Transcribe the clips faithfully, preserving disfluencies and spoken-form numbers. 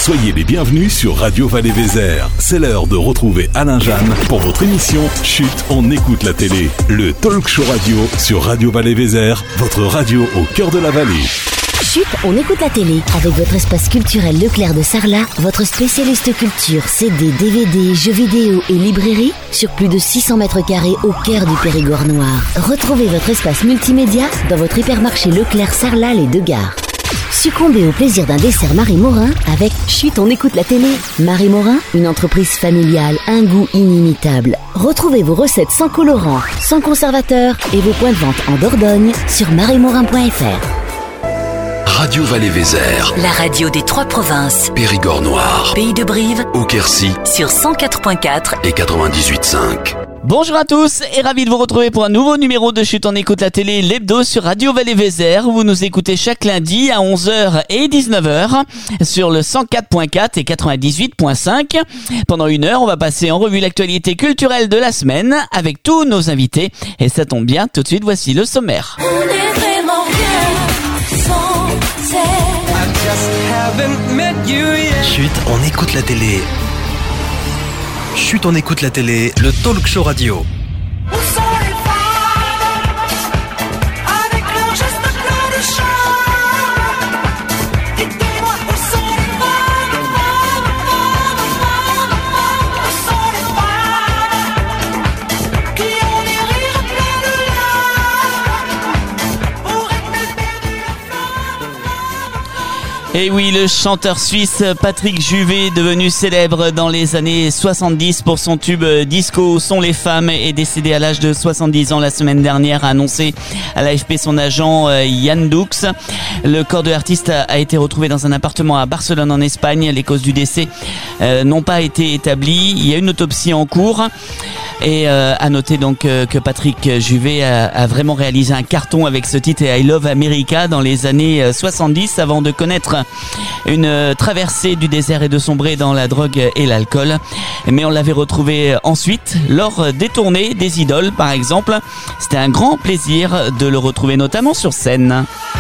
Soyez les bienvenus sur Radio Val-et-Vézère. C'est l'heure de retrouver Alain Jeanne pour votre émission Chut, on écoute la télé. Le talk show radio sur Radio Val-et-Vézère, votre radio au cœur de la vallée. Chut, on écoute la télé. Avec votre espace culturel Leclerc de Sarlat, votre spécialiste culture, C D, D V D, jeux vidéo et librairie sur plus de six cents mètres carrés au cœur du Périgord noir. Retrouvez votre espace multimédia dans votre hypermarché Leclerc Sarlat les deux gares. Succombez au plaisir d'un dessert Marie Morin avec Chut, on écoute la télé. Marie Morin, une entreprise familiale, un goût inimitable. Retrouvez vos recettes sans colorant, sans conservateur et vos points de vente en Dordogne sur marie morin point f r. Radio Val-et-Vézère, la radio des trois provinces. Périgord noir, Pays de Brive, Auquercy sur cent quatre point quatre et quatre-vingt-dix-huit virgule cinq. Bonjour à tous et ravi de vous retrouver pour un nouveau numéro de Chut, on écoute la télé, l'hebdo sur Radio Val-et-Vézère. Vous nous écoutez chaque lundi à onze heures et dix-neuf heures sur le cent quatre point quatre et quatre-vingt-dix-huit virgule cinq. Pendant une heure, on va passer en revue l'actualité culturelle de la semaine avec tous nos invités. Et ça tombe bien, tout de suite, voici le sommaire. On est vraiment bien sans Chut, on écoute la télé. Chut, on écoute la télé, le talk show radio. Où sont les femmes avec leurs gestes pleins de charme? Dites-moi où sont les femmes, femmes, femmes, femmes, femmes? Où sont les femmes qui ont les rires pleins de larmes pour être perdues de Et oui, le chanteur suisse Patrick Juvet, devenu célèbre dans les années soixante-dix pour son tube disco Sont les femmes, est décédé à l'âge de soixante-dix ans la semaine dernière, a annoncé à l'A F P son agent Yann Doux. Le corps de l'artiste a été retrouvé dans un appartement à Barcelone en Espagne. Les causes du décès euh, n'ont pas été établies. Il y a une autopsie en cours. Et euh, à noter donc euh, que Patrick Juvet a, a vraiment réalisé un carton avec ce titre I Love America dans les années soixante-dix avant de connaître une euh, traversée du désert et de sombrer dans la drogue et l'alcool. Mais on l'avait retrouvé ensuite lors des tournées des Idoles par exemple. C'était un grand plaisir de le retrouver notamment sur scène.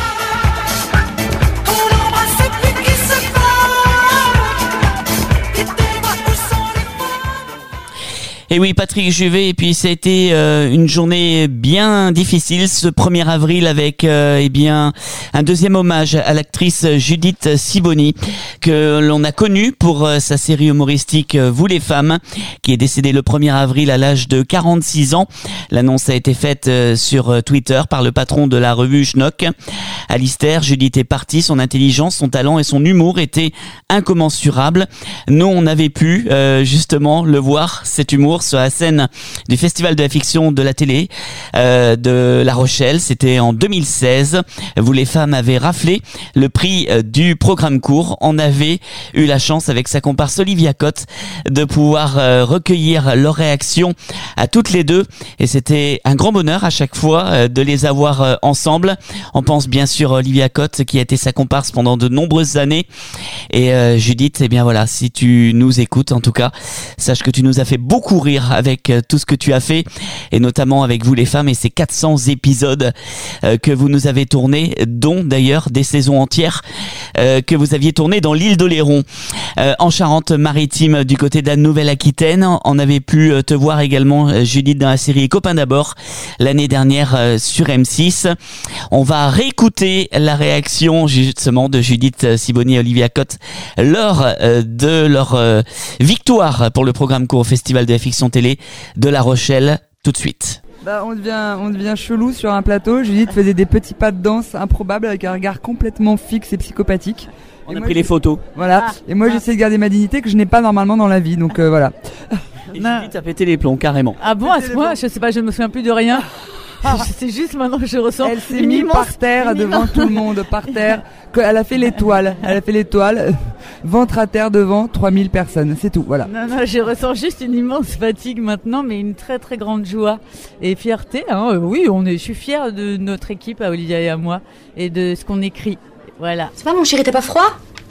Et oui, Patrick Juvet, et puis ça a été euh, une journée bien difficile ce premier avril avec euh, eh bien un deuxième hommage à l'actrice Judith Sibony que l'on a connue pour euh, sa série humoristique euh, Vous les femmes, qui est décédée le premier avril à l'âge de quarante-six ans. L'annonce a été faite euh, sur Twitter par le patron de la revue Schnock. Alistair, Judith est partie, son intelligence, son talent et son humour étaient incommensurables. Nous, on avait pu euh, justement le voir, cet humour, sur la scène du Festival de la fiction de la télé euh, de La Rochelle. C'était en deux mille seize. Vous les femmes avez raflé le prix euh, du programme court. On avait eu la chance avec sa comparse Olivia Cotte de pouvoir euh, recueillir leurs réactions à toutes les deux. Et c'était un grand bonheur à chaque fois euh, de les avoir euh, ensemble. On pense bien sûr à Olivia Cotte qui a été sa comparse pendant de nombreuses années. Et euh, Judith, eh bien voilà, si tu nous écoutes en tout cas, sache que tu nous as fait beaucoup rire avec tout ce que tu as fait et notamment avec Vous les femmes et ces quatre cents épisodes euh, que vous nous avez tournés, dont d'ailleurs des saisons entières euh, que vous aviez tournées dans l'île d'Oléron euh, en Charente-Maritime du côté de la Nouvelle-Aquitaine. On avait pu te voir également Judith dans la série Copains d'abord l'année dernière euh, sur M six. On va réécouter la réaction justement de Judith Sibony et Olivia Cotte lors euh, de leur euh, victoire pour le programme court au Festival de la fiction télé de La Rochelle, tout de suite. Bah, on devient, on devient chelou sur un plateau. Judith faisait des petits pas de danse improbables avec un regard complètement fixe et psychopathique. On et a moi, pris les photos. Voilà. Ah, et moi, ah. j'essaie de garder ma dignité que je n'ai pas normalement dans la vie. Donc euh, voilà. Et Judith a pété les plombs, carrément. Ah bon, à ce point, je sais pas, je ne me souviens plus de rien. C'est juste maintenant que je ressens. Elle s'est mise par terre devant immense... tout le monde, par terre. Elle a fait l'étoile. Elle a fait l'étoile. Ventre à terre devant trois mille personnes. C'est tout, voilà. Non, non, je ressens juste une immense fatigue maintenant, mais une très très grande joie et fierté. Hein. Oui, on est, je suis fière de notre équipe, à Olivia et à moi, et de ce qu'on écrit. Voilà. Ça va, mon chéri, t'as pas froid?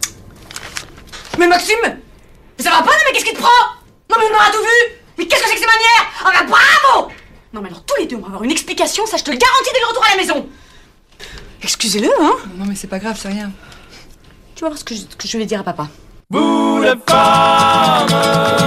Mais Maxime, ça va pas, non, mais qu'est-ce qui te prend? Non, mais on aura tout vu. Mais qu'est-ce que c'est que ces manières? Oh, bah bravo! Non mais alors tous les deux on va avoir une explication, ça je te le garantis dès le retour à la maison. Excusez-le, hein. Non mais c'est pas grave, c'est rien. Tu vas voir ce que je, ce que je vais dire à papa. Vous les femmes.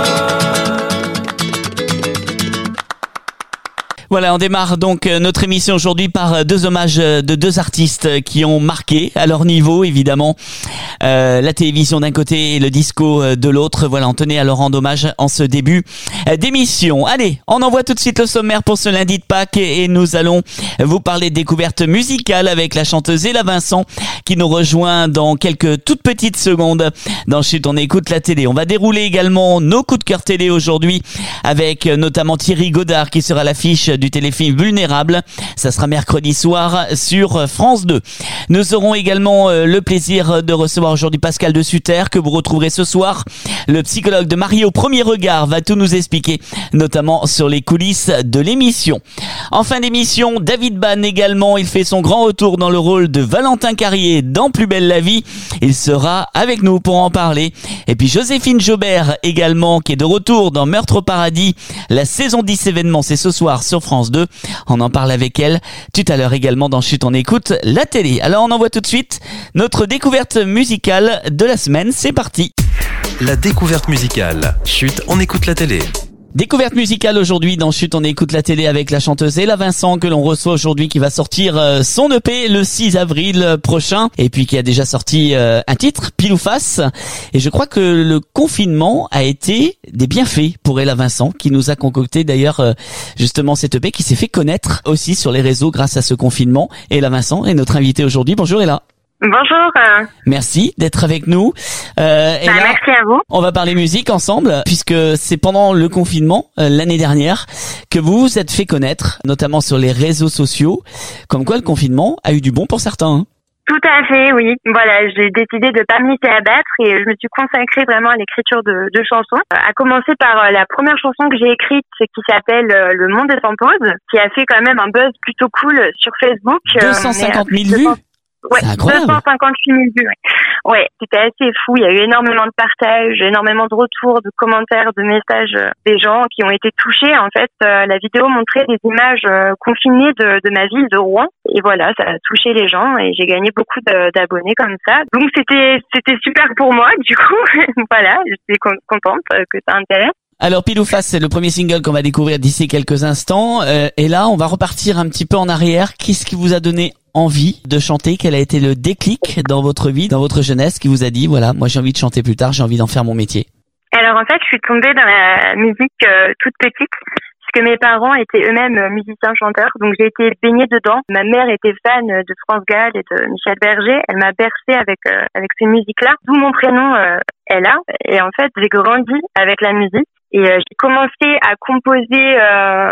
Voilà, on démarre donc notre émission aujourd'hui par deux hommages de deux artistes qui ont marqué à leur niveau, évidemment, euh, la télévision d'un côté et le disco de l'autre. Voilà, on tenait à leur rendre hommage en ce début d'émission. Allez, on envoie tout de suite le sommaire pour ce lundi de Pâques et nous allons vous parler de découverte musicale avec la chanteuse Ella Vincent qui nous rejoint dans quelques toutes petites secondes. Dans Chut, on écoute la télé. On va dérouler également nos coups de cœur télé aujourd'hui avec notamment Thierry Godard qui sera à l'affiche du téléfilm Vulnérable. Ça sera mercredi soir sur France deux. Nous aurons également le plaisir de recevoir aujourd'hui Pascal de Sutter que vous retrouverez ce soir. Le psychologue de Marié au premier regard va tout nous expliquer, notamment sur les coulisses de l'émission. En fin d'émission, David Bann également, il fait son grand retour dans le rôle de Valentin Carrier dans Plus belle la vie. Il sera avec nous pour en parler. Et puis Joséphine Jobert également qui est de retour dans Meurtre au paradis. La saison dix événements, c'est ce soir sur France deux. On en parle avec elle tout à l'heure également dans Chut, on écoute la télé. Alors on envoie tout de suite notre découverte musicale de la semaine. C'est parti. La découverte musicale. Chut, on écoute la télé. Découverte musicale aujourd'hui dans Chut, on écoute la télé avec la chanteuse Ella Vincent que l'on reçoit aujourd'hui qui va sortir euh, son E P le six avril prochain et puis qui a déjà sorti euh, un titre, Pile ou Face. Et je crois que le confinement a été des bienfaits pour Ella Vincent qui nous a concocté d'ailleurs euh, justement cette E P qui s'est fait connaître aussi sur les réseaux grâce à ce confinement. Ella Vincent est notre invitée aujourd'hui. Bonjour Ella. Bonjour. Merci d'être avec nous. Euh, et bah, là, merci à vous. On va parler musique ensemble, puisque c'est pendant le confinement, euh, l'année dernière, que vous vous êtes fait connaître, notamment sur les réseaux sociaux, comme quoi le confinement a eu du bon pour certains. Hein. Tout à fait, oui. Voilà, j'ai décidé de pas me laisser abattre et je me suis consacrée vraiment à l'écriture de, de chansons. À commencer par euh, la première chanson que j'ai écrite, qui s'appelle euh, Le monde est en pause, qui a fait quand même un buzz plutôt cool sur Facebook. deux cent cinquante mille vues. Ouais, deux cent cinquante-huit mille vues. Ouais, ouais, c'était assez fou. Il y a eu énormément de partages, énormément de retours, de commentaires, de messages euh, des gens qui ont été touchés. En fait, euh, la vidéo montrait des images euh, confinées de, de ma ville, de Rouen. Et voilà, ça a touché les gens et j'ai gagné beaucoup de, d'abonnés comme ça. Donc c'était c'était super pour moi. Du coup, voilà, j'étais contente euh, que ça intéresse. Alors Pile ou Face, c'est le premier single qu'on va découvrir d'ici quelques instants. Euh, et là, on va repartir un petit peu en arrière. Qu'est-ce qui vous a donné envie de chanter? Quel a été le déclic dans votre vie, dans votre jeunesse, qui vous a dit, voilà, moi j'ai envie de chanter plus tard, j'ai envie d'en faire mon métier? Alors en fait, je suis tombée dans la musique euh, toute petite, puisque mes parents étaient eux-mêmes musiciens-chanteurs, donc j'ai été baignée dedans. Ma mère était fan de France Gall et de Michel Berger. Elle m'a bercée avec euh, avec ces musiques-là, d'où mon prénom euh, Ella. Et en fait, j'ai grandi avec la musique. Et euh, j'ai commencé à composer euh,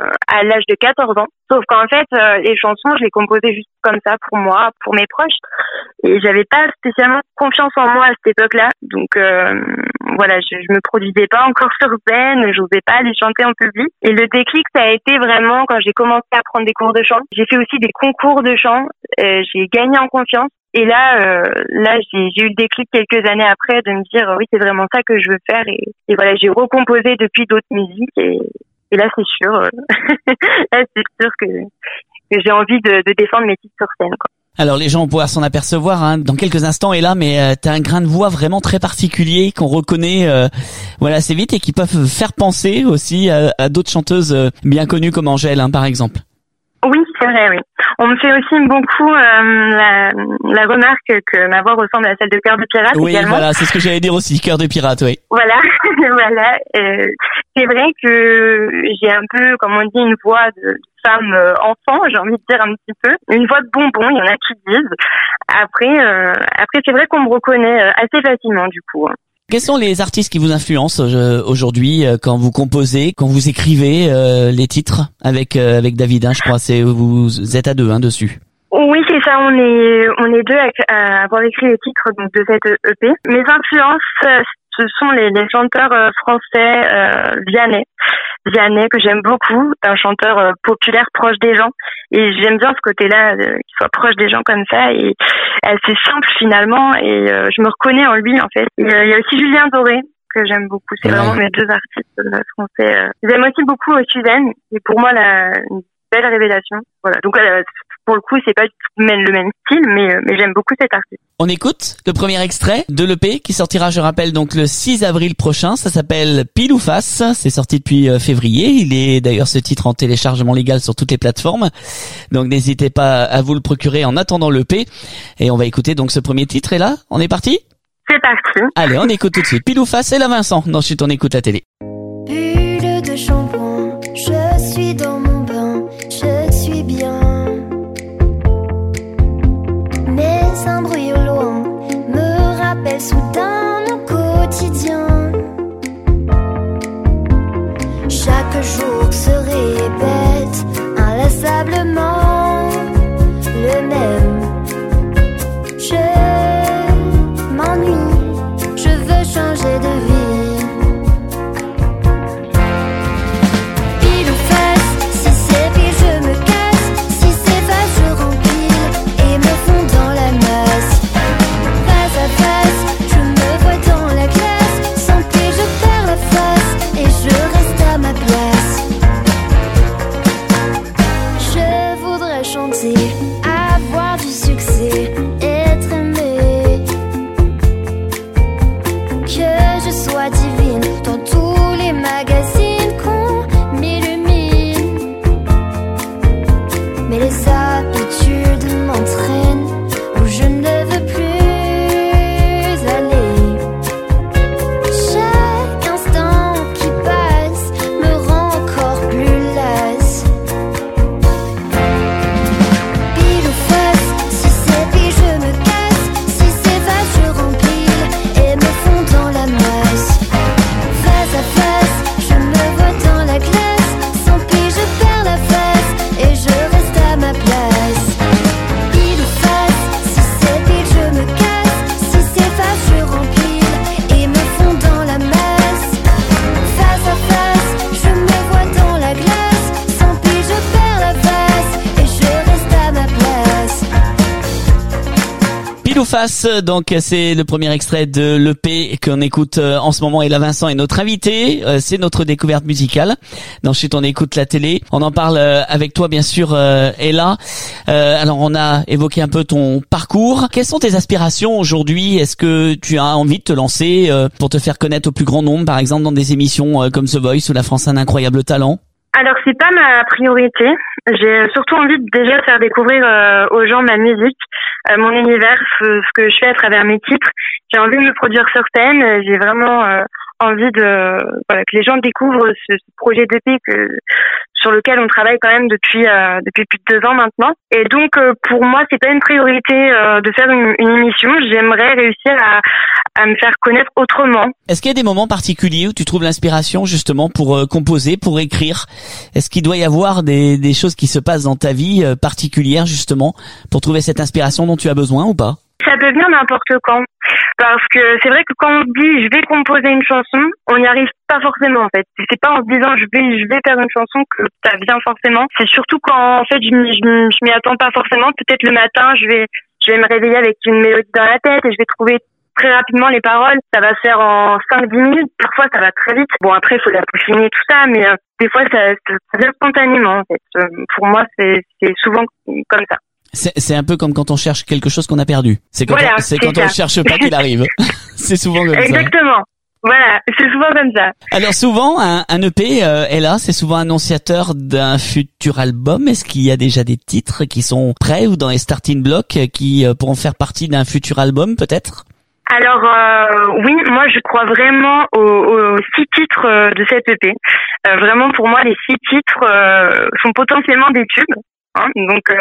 à l'âge de quatorze ans. Sauf qu'en fait, euh, les chansons, je les composais juste comme ça pour moi, pour mes proches. Et j'avais pas spécialement confiance en moi à cette époque-là. Donc euh, voilà, je, je me produisais pas encore sur scène, j'osais pas aller chanter en public. Et le déclic, ça a été vraiment quand j'ai commencé à prendre des cours de chant. J'ai fait aussi des concours de chant. Euh, j'ai gagné en confiance. Et là, euh, là, j'ai, j'ai eu le déclic quelques années après de me dire, oui, c'est vraiment ça que je veux faire. Et, et voilà, j'ai recomposé depuis d'autres musiques. Et, et là, c'est sûr, euh, là, c'est sûr que, que j'ai envie de, de défendre mes titres sur scène, quoi. Alors les gens vont pouvoir s'en apercevoir hein, dans quelques instants. Et là, mais euh, t'as un grain de voix vraiment très particulier qu'on reconnaît, euh, voilà, assez vite et qui peuvent faire penser aussi à, à d'autres chanteuses euh, bien connues comme Angèle, hein, par exemple. Oui, c'est vrai, oui. On me fait aussi beaucoup euh, la, la remarque que ma voix ressemble à celle de Cœur de Pirate. Oui, également. Voilà, c'est ce que j'allais dire aussi, Cœur de Pirate, oui. Voilà, voilà. Euh, c'est vrai que j'ai un peu, comme on dit, une voix de femme euh, enfant, j'ai envie de dire un petit peu. Une voix de bonbon, il y en a qui disent. Après, euh, après c'est vrai qu'on me reconnaît euh, assez facilement, du coup. Quels sont les artistes qui vous influencent euh, aujourd'hui euh, quand vous composez, quand vous écrivez euh, les titres avec euh, avec David, hein, je crois, c'est vous, vous êtes à deux hein, dessus. Oui, c'est ça. On est on est deux à, à avoir écrit les titres donc de cette E P. Mes influences, ce sont les, les chanteurs euh, français euh, Vianney. Vianney que j'aime beaucoup, un chanteur euh, populaire proche des gens et j'aime bien ce côté-là, euh, qu'il soit proche des gens comme ça et assez simple finalement et euh, je me reconnais en lui en fait. Il euh, y a aussi Julien Doré que j'aime beaucoup, c'est ouais. Vraiment mes deux artistes euh, français. Euh. J'aime aussi beaucoup euh, Suzanne, qui est pour moi la une belle révélation. Voilà, donc euh, pour le coup, c'est pas du tout même le même style, mais, euh, mais j'aime beaucoup cet artiste. On écoute le premier extrait de l'E P qui sortira, je rappelle, donc le six avril prochain. Ça s'appelle Pile ou Face. C'est sorti depuis euh, février. Il est d'ailleurs ce titre en téléchargement légal sur toutes les plateformes. Donc n'hésitez pas à vous le procurer en attendant l'E P. Et on va écouter donc ce premier titre. Et là, on est parti ? C'est parti. Allez, on écoute tout de suite. Pile ou Face, et là Vincent. Ensuite, on écoute la télé. Bulle de shampoing, je suis dans mon bain, je suis bien. Mais un bruit au loin me rappelle soudain mon quotidien. Chaque jour se répète inlassablement le même. Je m'ennuie, je veux changer de vie. Pile ou face, si c'est pile je me casse, si c'est face je remplis et me fonds dans la masse. Face à face, je me vois dans la glace, sans pile je perds la face et je reste à ma place. Je voudrais chanter, avoir du succès, être aimée, que je sois divine dans tous les magazines qu'on m'illumine. Mais les habitudes m'entraînent où je ne veux plus aller. Chaque instant qui passe me rend encore plus lasse. Pile ou face, si c'est pile je me casse, si c'est face je remplis et me fonds dans la masse. Face à face, je me vois dans la glace, sans pile je perds la face et je reste à ma place. Pile ou face, si c'est pile je me casse, si c'est face je remplis et me fonds dans la masse. Face à face, je me vois dans la glace, sans pile je perds la face et je reste à ma place. Pile ou Face, donc c'est le premier extrait de l'E P qu'on écoute euh, en ce moment. Et là, Vincent est notre invité, euh, c'est notre découverte musicale. Ensuite, on écoute la télé. On en parle euh, avec toi, bien sûr, euh, Ella. Euh, alors, on a évoqué un peu ton parcours. Quelles sont tes aspirations aujourd'hui ? Est-ce que tu as envie de te lancer euh, pour te faire connaître au plus grand nombre, par exemple dans des émissions euh, comme The Voice ou La France a un incroyable talent ? Alors c'est pas ma priorité. J'ai surtout envie de déjà faire découvrir euh, aux gens ma musique, euh, mon univers, ce, ce que je fais à travers mes titres. J'ai envie de me produire sur scène. J'ai vraiment euh, envie de voilà, que les gens découvrent ce, ce projet d'E P que sur lequel on travaille quand même depuis euh, depuis plus de deux ans maintenant. Et donc euh, pour moi c'est pas une priorité euh, de faire une, une émission. J'aimerais réussir à à me faire connaître autrement. Est-ce qu'il y a des moments particuliers où tu trouves l'inspiration justement pour euh, composer, pour écrire ? Est-ce qu'il doit y avoir des, des choses qui se passent dans ta vie euh, particulière justement pour trouver cette inspiration dont tu as besoin ou pas ? Ça peut venir n'importe quand. Parce que c'est vrai que quand on se dit je vais composer une chanson, on n'y arrive pas forcément en fait. C'est pas en se disant je vais je vais faire une chanson que ça vient forcément. C'est surtout quand en fait je m'y, je m'y, je m'y attends pas forcément. Peut-être le matin je vais je vais me réveiller avec une mélodie dans la tête et je vais trouver très rapidement les paroles. Ça va se faire en cinq dix minutes. Parfois ça va très vite. Bon après il faut la peaufiner tout ça, mais euh, des fois ça, ça vient spontanément en fait. Euh, pour moi c'est c'est souvent comme ça. C'est, c'est un peu comme quand on cherche quelque chose qu'on a perdu. C'est quand, voilà, on, c'est c'est quand on ne cherche pas qu'il arrive. C'est souvent comme Exactement. ça. Exactement. Voilà, c'est souvent comme ça. Alors souvent, un, un E P euh, est là, c'est souvent annonciateur d'un futur album. Est-ce qu'il y a déjà des titres qui sont prêts ou dans les starting blocks qui euh, pourront faire partie d'un futur album peut-être ? Alors euh, oui, moi je crois vraiment aux, aux six titres euh, de cette E P. Euh, vraiment pour moi les six titres euh, sont potentiellement des tubes. Hein, donc euh,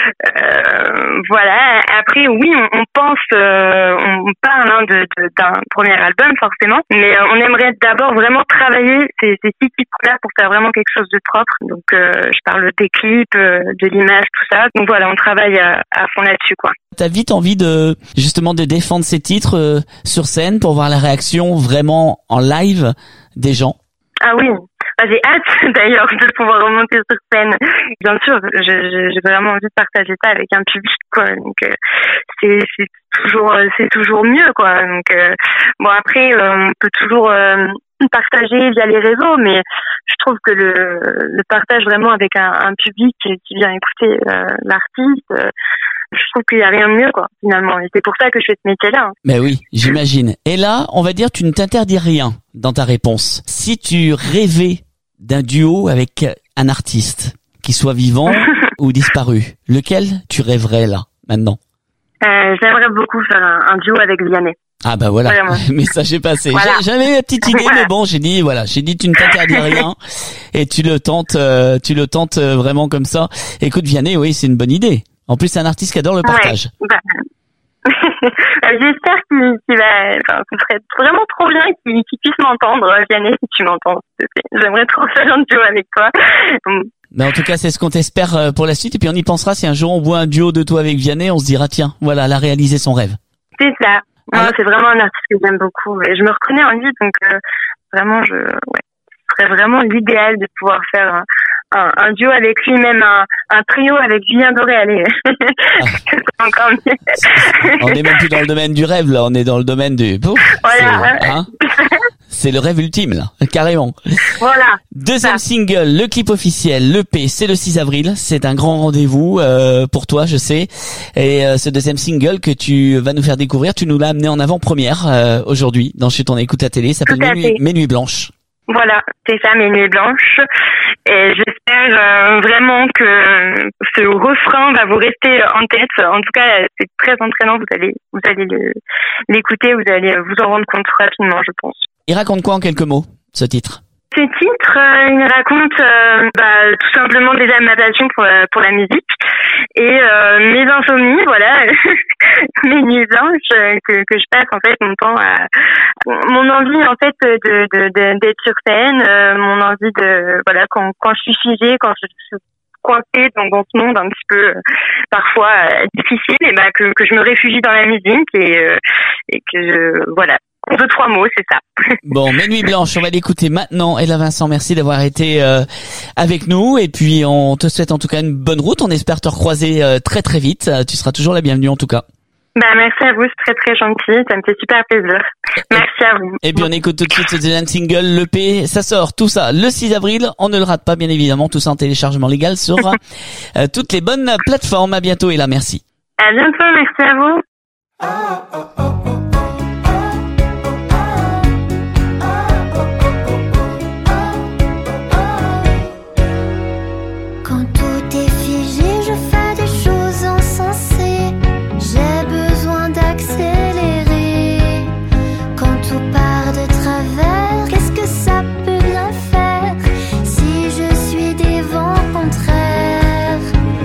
euh, voilà. Après oui, on, on pense, euh, on parle hein, de, de, d'un premier album forcément, mais euh, on aimerait d'abord vraiment travailler ces, ces six titres-là pour faire vraiment quelque chose de propre. Donc euh, je parle des clips, euh, de l'image, tout ça. Donc voilà, on travaille à, à fond là-dessus quoi. T'as vite envie de justement de défendre ces titres euh, sur scène pour voir la réaction vraiment en live des gens. Ah oui, Enfin, j'ai hâte d'ailleurs de pouvoir remonter sur scène. Bien sûr, je, je, j'ai vraiment envie de partager ça avec un public, quoi. Donc euh, c'est, c'est toujours, c'est toujours mieux, quoi. Donc euh, bon, après, euh, on peut toujours euh, partager via les réseaux, mais je trouve que le, le partage vraiment avec un, un public qui vient écouter euh, l'artiste, euh, je trouve qu'il n'y a rien de mieux, quoi, finalement. Et c'est pour ça que je fais ce métier-là. Hein. Mais oui, j'imagine. Et là, on va dire, tu ne t'interdis rien dans ta réponse. Si tu rêvais d'un duo avec un artiste, qu'il soit vivant ou disparu, lequel tu rêverais là, maintenant? euh, J'aimerais beaucoup faire un, un duo avec Vianney. Ah bah voilà, Vraiment. message est passé. Voilà. J'avais ma petite idée, Voilà. mais bon, j'ai dit voilà, j'ai dit tu ne t'interdis rien et tu le tentes, euh, tu le tentes euh, vraiment comme ça. Écoute Vianney, oui, c'est une bonne idée. En plus, c'est un artiste qui adore le partage. Ouais, bah, j'espère qu'il, qu'il va, enfin, ce serait vraiment trop bien qu'il, qu'il puisse m'entendre, Vianney, si tu m'entends. J'aimerais trop faire un duo avec toi. Mais en tout cas, c'est ce qu'on t'espère euh, pour la suite. Et puis on y pensera si un jour on voit un duo de toi avec Vianney, on se dira tiens, voilà, elle a réalisé son rêve. C'est ça. Moi, c'est vraiment un artiste que j'aime beaucoup et je me reconnais en lui, donc euh, vraiment, je, ouais, ce serait vraiment l'idéal de pouvoir faire un, un, un duo avec lui, même un, un trio avec Julien Doré. Allez, c'est encore mieux. On est même plus dans le domaine du rêve là, on est dans le domaine du. Pouf, voilà. C'est, hein, c'est le rêve ultime là, carrément. Voilà. Deuxième single, le clip officiel, l'E P, c'est le six avril. C'est un grand rendez-vous euh, pour toi, je sais. Et euh, ce deuxième single que tu vas nous faire découvrir, tu nous l'as amené en avant-première euh, aujourd'hui dans Chut, on écoute la télé. Ça s'appelle Mes nuits, Mes nuits blanches. Voilà, c'est ça, Mes nuits blanches. Et j'espère euh, vraiment que ce refrain va vous rester en tête. En tout cas, c'est très entraînant. Vous allez, vous allez le, l'écouter, vous allez vous en rendre compte rapidement, je pense. Il raconte quoi en quelques mots, ce titre? Ce titre, euh, il raconte euh, bah, tout simplement déjà ma passion pour, euh, pour la musique et euh, mes insomnies, voilà, mes nuits blanches euh, que, que je passe en fait mon temps à mon envie en fait de, de, de d'être sur scène, euh, mon envie de voilà quand quand je suis figée, quand je suis coincée dans, dans ce monde un petit peu euh, parfois euh, difficile, et bah que que je me réfugie dans la musique et euh, et que je, voilà. En deux, trois mots, c'est ça. Bon, Mes nuits blanches, on va l'écouter maintenant. Ella Vincent, merci d'avoir été euh, avec nous. Et puis, on te souhaite en tout cas une bonne route. On espère te recroiser euh, très très vite. Euh, tu seras toujours la bienvenue en tout cas. Bah, merci à vous, c'est très très gentil. Ça me fait super plaisir. Merci à vous. Et puis, on écoute tout de suite ce deuxième single, l'E P. Ça sort, tout ça, le six avril. On ne le rate pas, bien évidemment. Tout ça en téléchargement légal sur euh, toutes les bonnes plateformes. À bientôt, Ella, merci. À bientôt, merci à vous. Quand tout est figé, je fais des choses insensées. J'ai besoin d'accélérer. Quand tout part de travers, qu'est-ce que ça peut bien faire si je suis des vents contraires?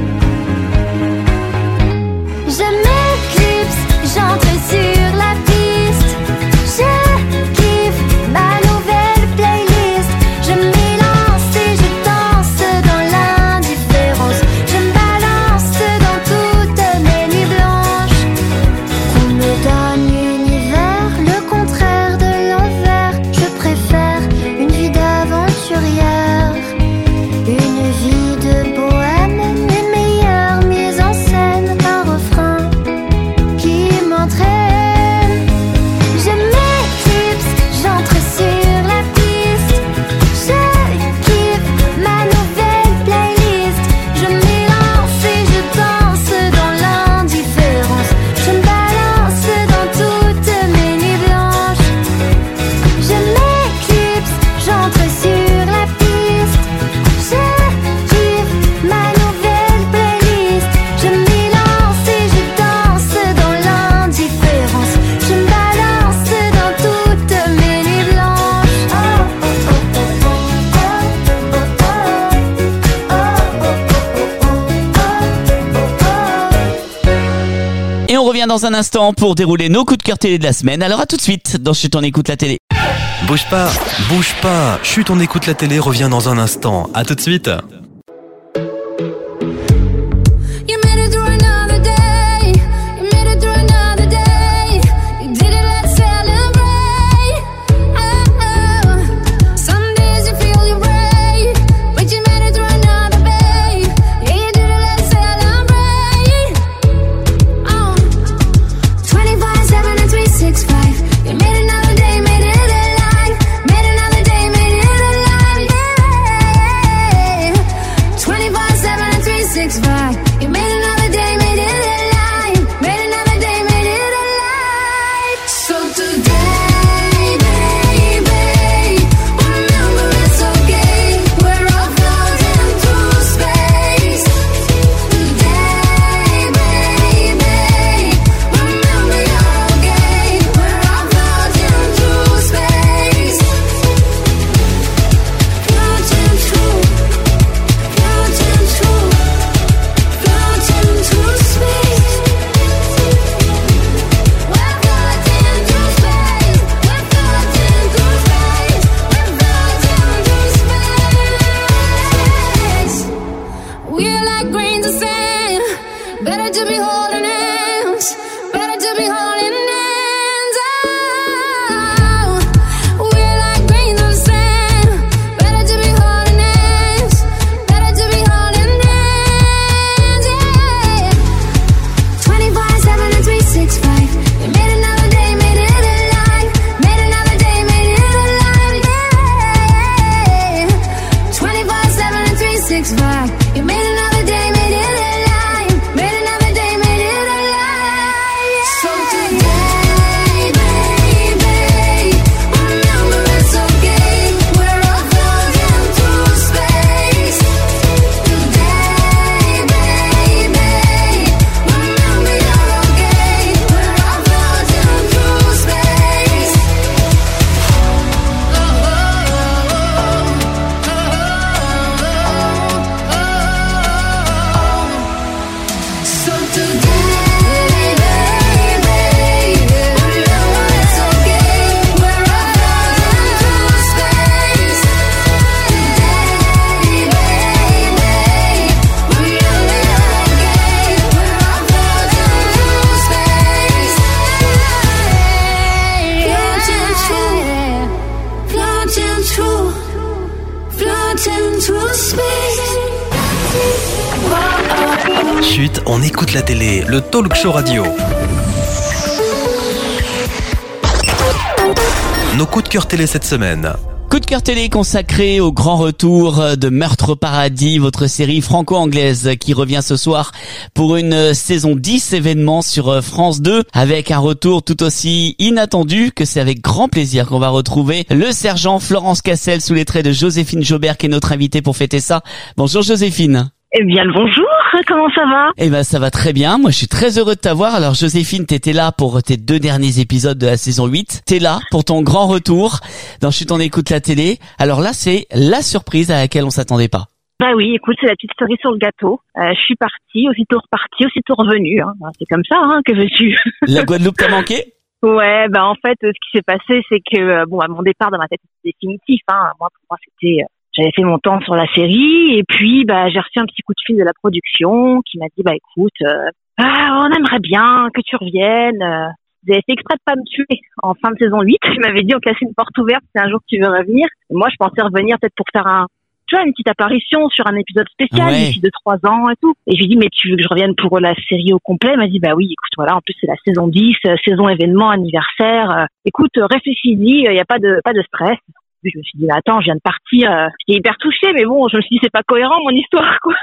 Je m'éclipse, j'entre sur la piste. Je kiffe ma nouvelle playlist. Je m'élance et je danse dans l'indifférence. Je me balance dans toutes mes nuits blanches. On me donne l'univers, le contraire de l'envers. Je préfère une vie d'aventurière, une vie de bohème, une meilleure mise en scène, un refrain qui m'entraîne. Je m'éclipse, j'entre sur la piste. Je kiffe ma nouvelle playlist. Je m'élance et je danse dans l'indifférence. Je me balance dans toutes mes nuits blanches. Je m'éclipse, j'entre sur la piste. Je kiffe ma nouvelle playlist. Je m'élance et je danse dans l'indifférence. Je me balance dans toutes mes nuits blanches. Et on revient dans un instant pour dérouler nos coups de cœur télé de la semaine. Alors à tout de suite dans Chut, on écoute la télé. Bouge pas, bouge pas. Chut, on écoute la télé, revient dans un instant. À tout de suite. You made it through another day. You made it through another day. You did it, let's celebrate. Oh, oh. Some days you feel your breath. Chut, on écoute la télé, le talk show radio. Nos coups de cœur télé cette semaine. Coup de cœur télé consacré au grand retour de Meurtre au paradis, votre série franco-anglaise qui revient ce soir pour une saison dix événements sur France deux, avec un retour tout aussi inattendu que c'est avec grand plaisir qu'on va retrouver le sergent Florence Cassel sous les traits de Joséphine Jobert qui est notre invitée pour fêter ça. Bonjour Joséphine. Eh bien le bonjour, comment ça va? Eh ben ça va très bien, moi je suis très heureux de t'avoir. Alors Joséphine, t'étais là pour tes deux derniers épisodes de la saison huit, t'es là pour ton grand retour dans Chut on écoute la télé. Alors là c'est la surprise à laquelle on s'attendait pas. Bah oui, écoute, c'est la petite cerise sur le gâteau. Euh, je suis partie, aussitôt repartie, aussitôt revenue. Hein. C'est comme ça, hein, que veux-tu? La Guadeloupe t'a manqué? Ouais, bah en fait, ce qui s'est passé, c'est que euh, bon, à mon départ dans ma tête, c'était définitif. Hein. Moi, pour moi, c'était... Euh, J'avais fait mon temps sur la série et puis bah j'ai reçu un petit coup de fil de la production qui m'a dit bah écoute euh, ah, on aimerait bien que tu reviennes. Euh, vous avez fait exprès de pas me tuer en fin de saison huit. Il m'avait dit on casse une porte ouverte si un jour tu veux revenir. Et moi je pensais revenir peut-être pour faire un tu vois une petite apparition sur un épisode spécial ouais. d'ici de trois ans et tout. Et je lui ai dit mais tu veux que je revienne pour la série au complet? Il m'a dit bah oui écoute voilà en plus c'est la saison dix, euh, saison événement anniversaire. Euh, écoute euh, réfléchis-y, il euh, y a pas de pas de stress. Je me suis dit, attends, je viens de partir, euh, j'étais hyper touchée, mais bon, je me suis dit, c'est pas cohérent, mon histoire, quoi.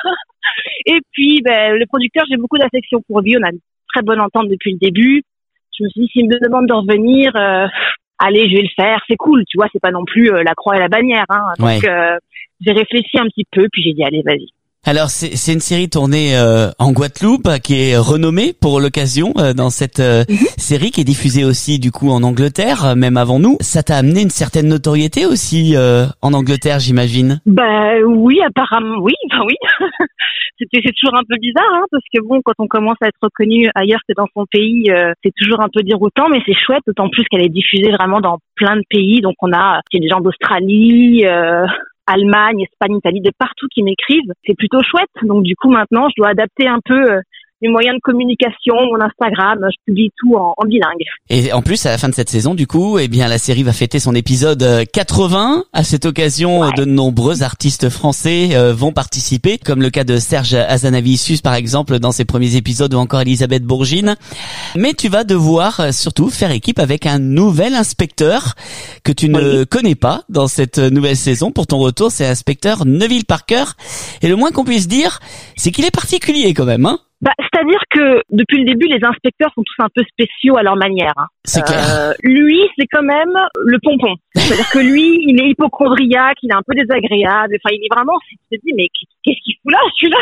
Et puis, ben, le producteur, j'ai beaucoup d'affection pour lui, on a une très bonne entente depuis le début. Je me suis dit, s'il me demande de revenir, euh, allez, je vais le faire, c'est cool, tu vois, c'est pas non plus euh, la croix et la bannière, hein. Donc, ouais. euh, j'ai réfléchi un petit peu, puis j'ai dit, allez, vas-y. Alors c'est c'est une série tournée euh, en Guadeloupe qui est renommée pour l'occasion euh, dans cette euh, mm-hmm. série qui est diffusée aussi du coup en Angleterre euh, même avant nous. Ça t'a amené une certaine notoriété aussi euh, en Angleterre, j'imagine. Bah oui, apparemment oui, bah oui. C'était c'est toujours un peu bizarre hein, parce que bon quand on commence à être reconnu ailleurs que dans son pays, euh, c'est toujours un peu déroutant mais c'est chouette d'autant plus qu'elle est diffusée vraiment dans plein de pays. Donc on a il y a des gens d'Australie, euh Allemagne, Espagne, Italie, de partout qui m'écrivent. C'est plutôt chouette. Donc du coup maintenant, je dois adapter un peu euh, les moyens de communication, mon Instagram, je publie tout en, en bilingue. Et en plus, à la fin de cette saison, du coup, eh bien, la série va fêter son épisode quatre-vingts. À cette occasion, ouais. de nombreux artistes français euh, vont participer, comme le cas de Serge Azanavicius, par exemple, dans ses premiers épisodes, ou encore Elisabeth Bourgine. Mais tu vas devoir euh, surtout faire équipe avec un nouvel inspecteur que tu ne oui. connais pas dans cette nouvelle saison. Pour ton retour, c'est l'inspecteur Neville Parker. Et le moins qu'on puisse dire, c'est qu'il est particulier quand même, hein. Bah, c'est-à-dire que depuis le début, les inspecteurs sont tous un peu spéciaux à leur manière. Hein. C'est clair. Euh, lui, c'est quand même le pompon. C'est-à-dire que lui, il est hypochondriaque, il est un peu désagréable. Enfin, il est vraiment, tu te dis, mais qu'est-ce qu'il fout là, celui-là?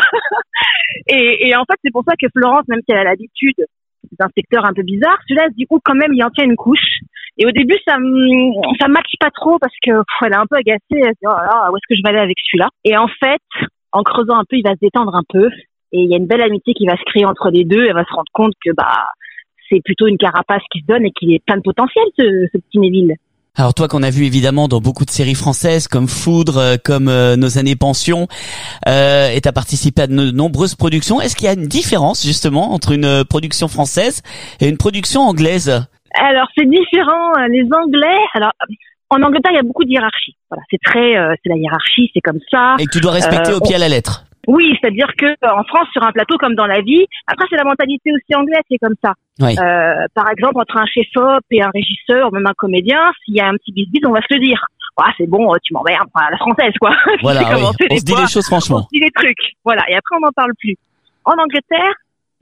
et, et en fait, c'est pour ça que Florence, même si elle a l'habitude des inspecteurs un peu bizarres, celui-là, du coup, quand même, il en tient une couche. Et au début, ça ça matche pas trop parce que pff, elle est un peu agacée. Elle se dit, oh là là, où est-ce que je vais aller avec celui-là? Et en fait, en creusant un peu, il va se détendre un peu. Et il y a une belle amitié qui va se créer entre les deux. Elle va se rendre compte que bah c'est plutôt une carapace qui se donne et qu'il est plein de potentiel, ce, ce petit Neville. Alors toi qu'on a vu évidemment dans beaucoup de séries françaises comme Foudre, comme euh, Nos années pension, euh, et t'as participé à de nombreuses productions. Est-ce qu'il y a une différence justement entre une production française et une production anglaise? Alors c'est différent. Les Anglais, alors en Angleterre il y a beaucoup de hiérarchie. Voilà, c'est très, euh, c'est la hiérarchie, c'est comme ça. Et que tu dois respecter euh, au pied à la lettre. Oui, c'est-à-dire que en France, sur un plateau comme dans la vie, après c'est la mentalité aussi anglaise, c'est comme ça. Oui. Euh, par exemple, entre un chef-op et un régisseur, ou même un comédien, s'il y a un petit bis-bis, on va se le dire. Ah, c'est bon, tu m'emmerdes, à la française, quoi. Voilà, oui. On se dit fois, les choses franchement. On se dit les trucs, voilà. Et après, on n'en parle plus. En Angleterre,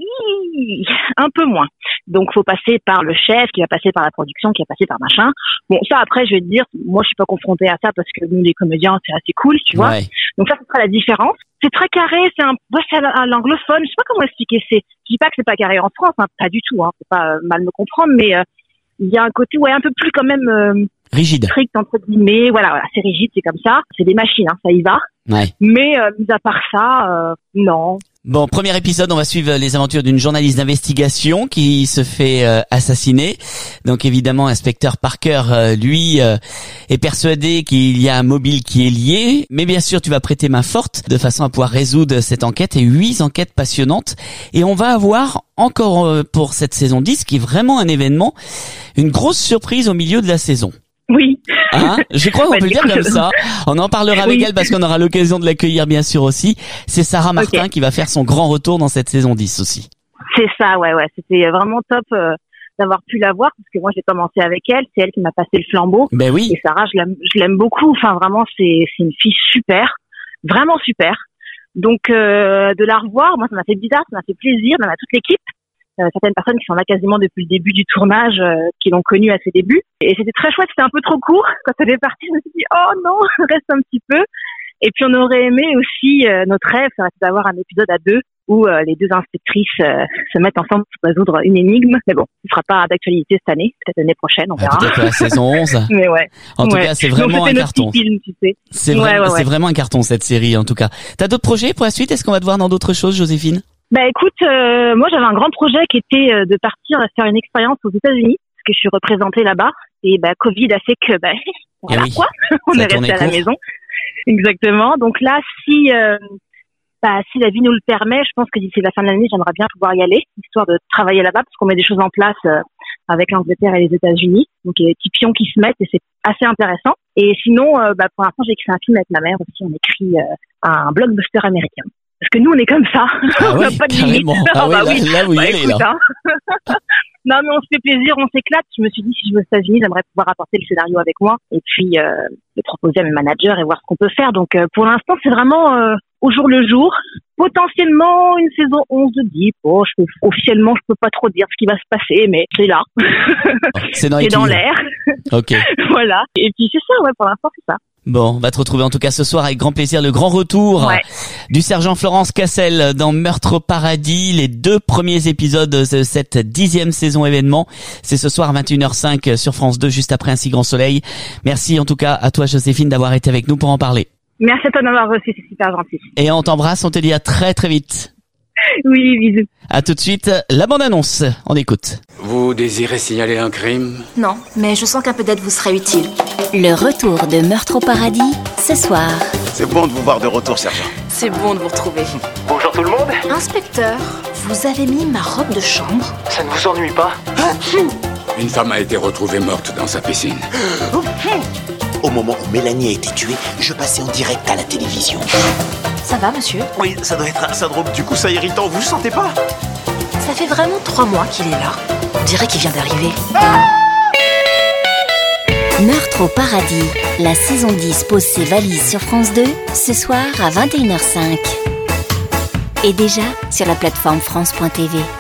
Hi, un peu moins. Donc, faut passer par le chef, qui va passer par la production, qui va passer par machin. Bon, ça, après, je vais te dire, moi, je suis pas confrontée à ça parce que nous, les comédiens, c'est assez cool, tu vois. Ouais. Donc ça, ce sera la différence. C'est très carré, c'est un, ouais, c'est à l'anglophone. Je sais pas comment expliquer. C'est, je dis pas que c'est pas carré en France, hein, pas du tout, hein. Faut pas euh, mal me comprendre, mais euh, il y a un côté, ouais, un peu plus quand même euh, rigide, strict entre guillemets. Voilà, voilà, c'est rigide, c'est comme ça. C'est des machines, hein, ça y va. Ouais. Mais euh, mis à part ça, euh, non. Bon, premier épisode, on va suivre les aventures d'une journaliste d'investigation qui se fait euh, assassiner. Donc évidemment, inspecteur Parker, euh, lui, euh, est persuadé qu'il y a un mobile qui est lié. Mais bien sûr, tu vas prêter main forte de façon à pouvoir résoudre cette enquête et huit enquêtes passionnantes. Et on va avoir encore euh, pour cette saison dix, qui est vraiment un événement, une grosse surprise au milieu de la saison. Oui. Hein, je crois qu'on Bah, peut le dire écoute, comme ça. On en parlera avec oui. elle parce qu'on aura l'occasion de l'accueillir bien sûr aussi. C'est Sarah Martin Ok. qui va faire son grand retour dans cette saison dix aussi. C'est ça, ouais, ouais. C'était vraiment top euh, d'avoir pu la voir parce que moi j'ai commencé avec elle. C'est elle qui m'a passé le flambeau. Ben oui. Et Sarah, je l'aime, je l'aime beaucoup. Enfin, vraiment, c'est, c'est une fille super, vraiment super. Donc, euh, de la revoir, moi, ça m'a fait bizarre, ça m'a fait plaisir, même à toute l'équipe. Euh, certaines personnes qui sont là quasiment depuis le début du tournage, euh, qui l'ont connue à ses débuts. Et c'était très chouette, c'était un peu trop court. Quand elle est partie, je me suis dit, oh non, reste un petit peu. Et puis on aurait aimé aussi, euh, notre rêve, ça serait d'avoir un épisode à deux où euh, les deux inspectrices euh, se mettent ensemble pour résoudre une énigme. Mais bon, ce ne sera pas d'actualité cette année, peut-être l'année prochaine, on Ah, verra. peut-être la saison onze. Mais ouais. En tout Ouais. cas, c'est Donc, vraiment un c'était notre carton. petit film, tu sais. C'est Ouais, vraiment, ouais, ouais. c'est vraiment un carton cette série en tout cas. T'as d'autres projets pour la suite? Est-ce qu'on va te voir dans d'autres choses, Joséphine? Bah écoute, euh, moi j'avais un grand projet qui était euh, de partir faire une expérience aux États-Unis, parce que je suis représentée là-bas. Et bah Covid a fait que bah voilà oui. quoi, on Ça a est tourné resté à la court. maison. Exactement. Donc là, si euh, bah, si la vie nous le permet, je pense que d'ici la fin de l'année, j'aimerais bien pouvoir y aller, histoire de travailler là-bas, parce qu'on met des choses en place euh, avec l'Angleterre et les États-Unis. Donc il y a des petits pions qui se mettent et c'est assez intéressant. Et sinon, euh, bah, pour l'instant, j'ai écrit un film avec ma mère aussi. On écrit euh, un blockbuster américain. Parce que nous, on est comme ça. Ah on n'a oui, pas de limite. carrément. Ah oui, bah là- oui. là, vous y Bah, allez, écoute, là. hein. Non, mais on se fait plaisir, on s'éclate. Je me suis dit, si je vais aux États-Unis, j'aimerais pouvoir apporter le scénario avec moi et puis euh, le proposer à mes managers et voir ce qu'on peut faire. Donc, euh, pour l'instant, c'est vraiment euh, au jour le jour. Potentiellement une saison onze de Deep. Oh, je peux, officiellement, je peux pas trop dire ce qui va se passer, mais c'est là. C'est dans les c'est dans tuyaux. l'air. Ok. Voilà. Et puis c'est ça, ouais, pour l'instant, c'est ça. Bon, on va te retrouver en tout cas ce soir avec grand plaisir. Le grand retour Ouais. du sergent Florence Cassel dans Meurtre au paradis. Les deux premiers épisodes de cette dixième saison événement. C'est ce soir à vingt et une heures cinq sur France deux, juste après Un si grand soleil. Merci en tout cas à toi Joséphine d'avoir été avec nous pour en parler. Merci à toi de m'avoir reçu, c'est super gentil. Et on t'embrasse, on te dit à très très vite. Oui, bisous. À tout de suite, la bande-annonce, on écoute. Vous désirez signaler un crime? Non, mais je sens qu'un peu d'aide vous serait utile. Le retour de Meurtre au paradis, ce soir. C'est bon de vous voir de retour, sergent. C'est bon de vous retrouver. Bonjour tout le monde. Inspecteur, vous avez mis ma robe de chambre? Ça ne vous ennuie pas? Une femme a été retrouvée morte dans sa piscine. Au moment où Mélanie a été tuée, je passais en direct à la télévision. Ça va, monsieur? Oui, ça doit être un syndrome du coussin irritant, vous le sentez pas? Ça fait vraiment trois mois qu'il est là. On dirait qu'il vient d'arriver. Meurtre au paradis, la saison dix pose ses valises sur France deux, ce soir à vingt et une heures cinq. Et déjà sur la plateforme France point T V.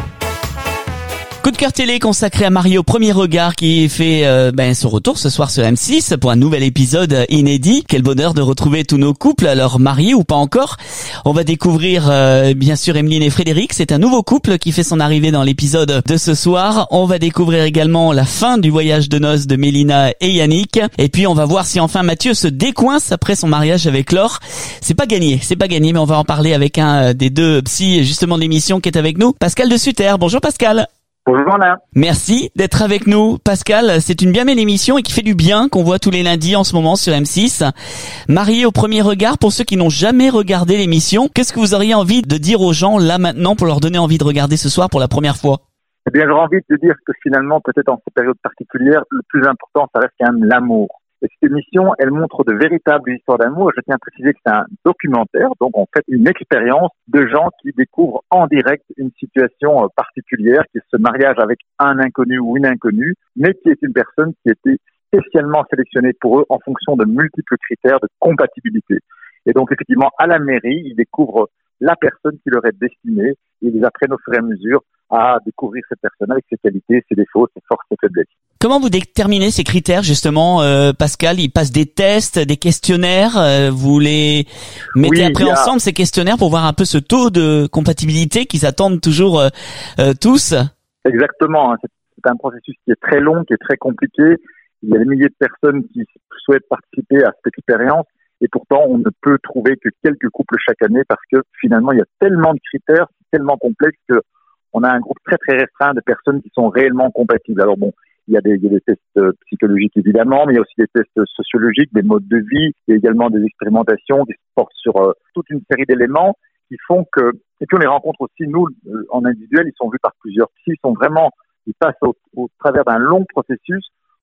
Coup de cœur télé consacré à Marie au premier regard qui fait euh, ben, son retour ce soir sur M six pour un nouvel épisode inédit. Quel bonheur de retrouver tous nos couples, alors mariés ou pas encore. On va découvrir euh, bien sûr Emeline et Frédéric. C'est un nouveau couple qui fait son arrivée dans l'épisode de ce soir. On va découvrir également la fin du voyage de noces de Mélina et Yannick. Et puis on va voir si enfin Mathieu se décoince après son mariage avec Laure. C'est pas gagné, c'est pas gagné, mais on va en parler avec un des deux psys justement de l'émission qui est avec nous, Pascal de Sutter. Bonjour Pascal. Bonjour Alain. Merci d'être avec nous, Pascal. C'est une bien belle émission et qui fait du bien, qu'on voit tous les lundis en ce moment sur M six. Marié au premier regard, pour ceux qui n'ont jamais regardé l'émission, qu'est-ce que vous auriez envie de dire aux gens là maintenant pour leur donner envie de regarder ce soir pour la première fois? Eh bien, j'aurais envie de dire que finalement, peut-être en cette période particulière, le plus important, ça reste quand même l'amour. Et cette émission, elle montre de véritables histoires d'amour. Je tiens à préciser que c'est un documentaire, donc en fait une expérience de gens qui découvrent en direct une situation euh, particulière, qui est ce mariage avec un inconnu ou une inconnue, mais qui est une personne qui a été spécialement sélectionnée pour eux en fonction de multiples critères de compatibilité. Et donc effectivement, à la mairie, ils découvrent la personne qui leur est destinée et ils apprennent au fur et à mesure à découvrir cette personne avec ses qualités, ses défauts, ses forces, ses faiblesses. Comment vous déterminez ces critères justement, euh, Pascal? Ils passent des tests, des questionnaires, euh, vous les mettez Oui, après il y a- ensemble ces questionnaires pour voir un peu ce taux de compatibilité qu'ils attendent toujours euh, euh, tous? Exactement. hein. C'est c'est un processus qui est très long, qui est très compliqué. Il y a des milliers de personnes qui souhaitent participer à cette expérience et pourtant on ne peut trouver que quelques couples chaque année parce que finalement il y a tellement de critères, c'est tellement complexe que on a un groupe très très restreint de personnes qui sont réellement compatibles. Alors bon, il y a des, il y a des tests euh, psychologiques évidemment, mais il y a aussi des tests sociologiques, des modes de vie, il y a également des expérimentations qui se portent sur euh, toute une série d'éléments qui font que, et puis on les rencontre aussi, nous, euh, en individuel, ils sont vus par plusieurs psy, ils sont vraiment, ils passent au, au travers d'un long processus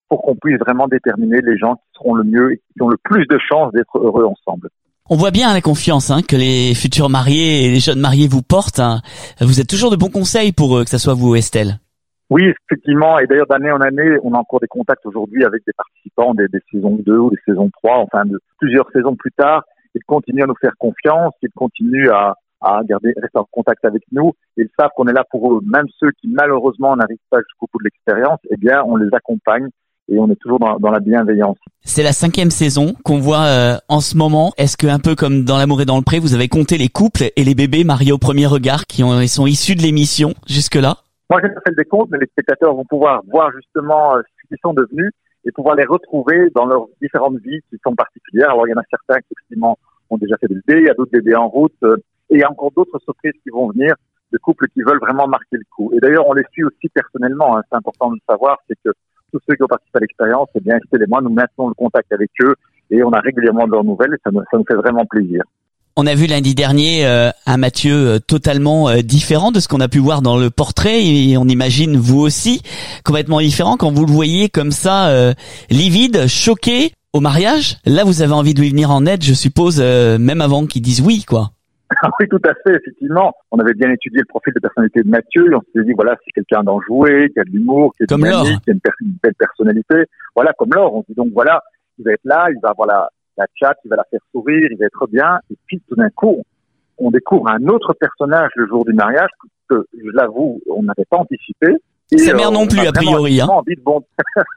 pour qu'on puisse vraiment déterminer les gens qui seront le mieux et qui ont le plus de chances d'être heureux ensemble. On voit bien la confiance hein, que les futurs mariés et les jeunes mariés vous portent. Hein. Vous êtes toujours de bons conseils pour eux, que ce soit vous ou Estelle. Oui, effectivement. Et d'ailleurs, d'année en année, on a encore des contacts aujourd'hui avec des participants des, des saisons deux ou des saisons trois, enfin de plusieurs saisons plus tard. Ils continuent à nous faire confiance, ils continuent à, à garder, rester en contact avec nous. Ils savent qu'on est là pour eux. Même ceux qui, malheureusement, n'arrivent pas jusqu'au bout de l'expérience, eh bien, on les accompagne. Et on est toujours dans, dans la bienveillance. C'est la cinquième saison qu'on voit euh, en ce moment. Est-ce que un peu comme dans L'amour et dans le pré, vous avez compté les couples et les bébés mariés au premier regard qui ont, ils sont issus de l'émission jusque-là? Moi, j'ai pas fait le décompte, mais les spectateurs vont pouvoir voir justement euh, ce qu'ils sont devenus et pouvoir les retrouver dans leurs différentes vies qui sont particulières. Alors, il y en a certains qui effectivement ont déjà fait des bébés, il y a d'autres bébés en route, euh, et il y a encore d'autres surprises qui vont venir, de couples qui veulent vraiment marquer le coup. Et d'ailleurs, on les suit aussi personnellement. Hein. C'est important de le savoir, c'est que tous ceux qui ont participé à l'expérience, eh bien, Estelle et moi, nous maintenons le contact avec eux et on a régulièrement de leurs nouvelles et ça nous, ça nous fait vraiment plaisir. On a vu lundi dernier euh, un Mathieu euh, totalement euh, différent de ce qu'on a pu voir dans le portrait et on imagine vous aussi complètement différent quand vous le voyez comme ça, euh, livide, choqué au mariage. Là, vous avez envie de lui venir en aide, je suppose, euh, même avant qu'il dise oui, quoi. Oui, tout à fait, effectivement. On avait bien étudié le profil de personnalité de Mathieu et on s'est dit, voilà, c'est quelqu'un d'enjoué, qui a de l'humour, qui est comme dynamique, qui a une, per- une belle personnalité. Voilà, comme Laure. On se dit donc, voilà, il va être là, il va avoir la, la chat, il va la faire sourire, il va être bien. Et puis, tout d'un coup, on découvre un autre personnage le jour du mariage que, je l'avoue, on n'avait pas anticipé. Et sa mère euh, non plus, a priori. Hein. Envie de bondir.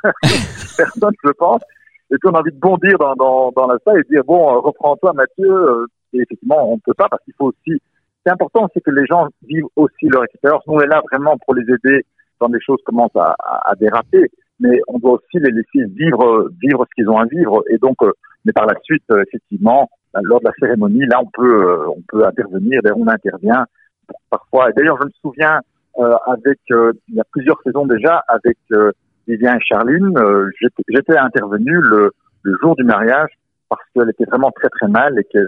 Personne, je pense. Et puis, on a envie de bondir dans, dans, dans la salle et dire, bon, euh, reprends-toi, Mathieu. Euh, Et effectivement, on ne peut pas parce qu'il faut aussi... C'est important, c'est que les gens vivent aussi leur expérience. Nous, on est là vraiment pour les aider quand des choses commencent à, à, à déraper. Mais on doit aussi les laisser vivre, vivre ce qu'ils ont à vivre. Et donc, euh, mais par la suite, euh, effectivement, lors de la cérémonie, là, on peut, euh, on peut intervenir. D'ailleurs, on intervient parfois. Et d'ailleurs, je me souviens, euh, avec, euh, il y a plusieurs saisons déjà, avec euh, Vivien et Charline, euh, j'étais, j'étais intervenu le, le jour du mariage parce qu'elle était vraiment très très mal et que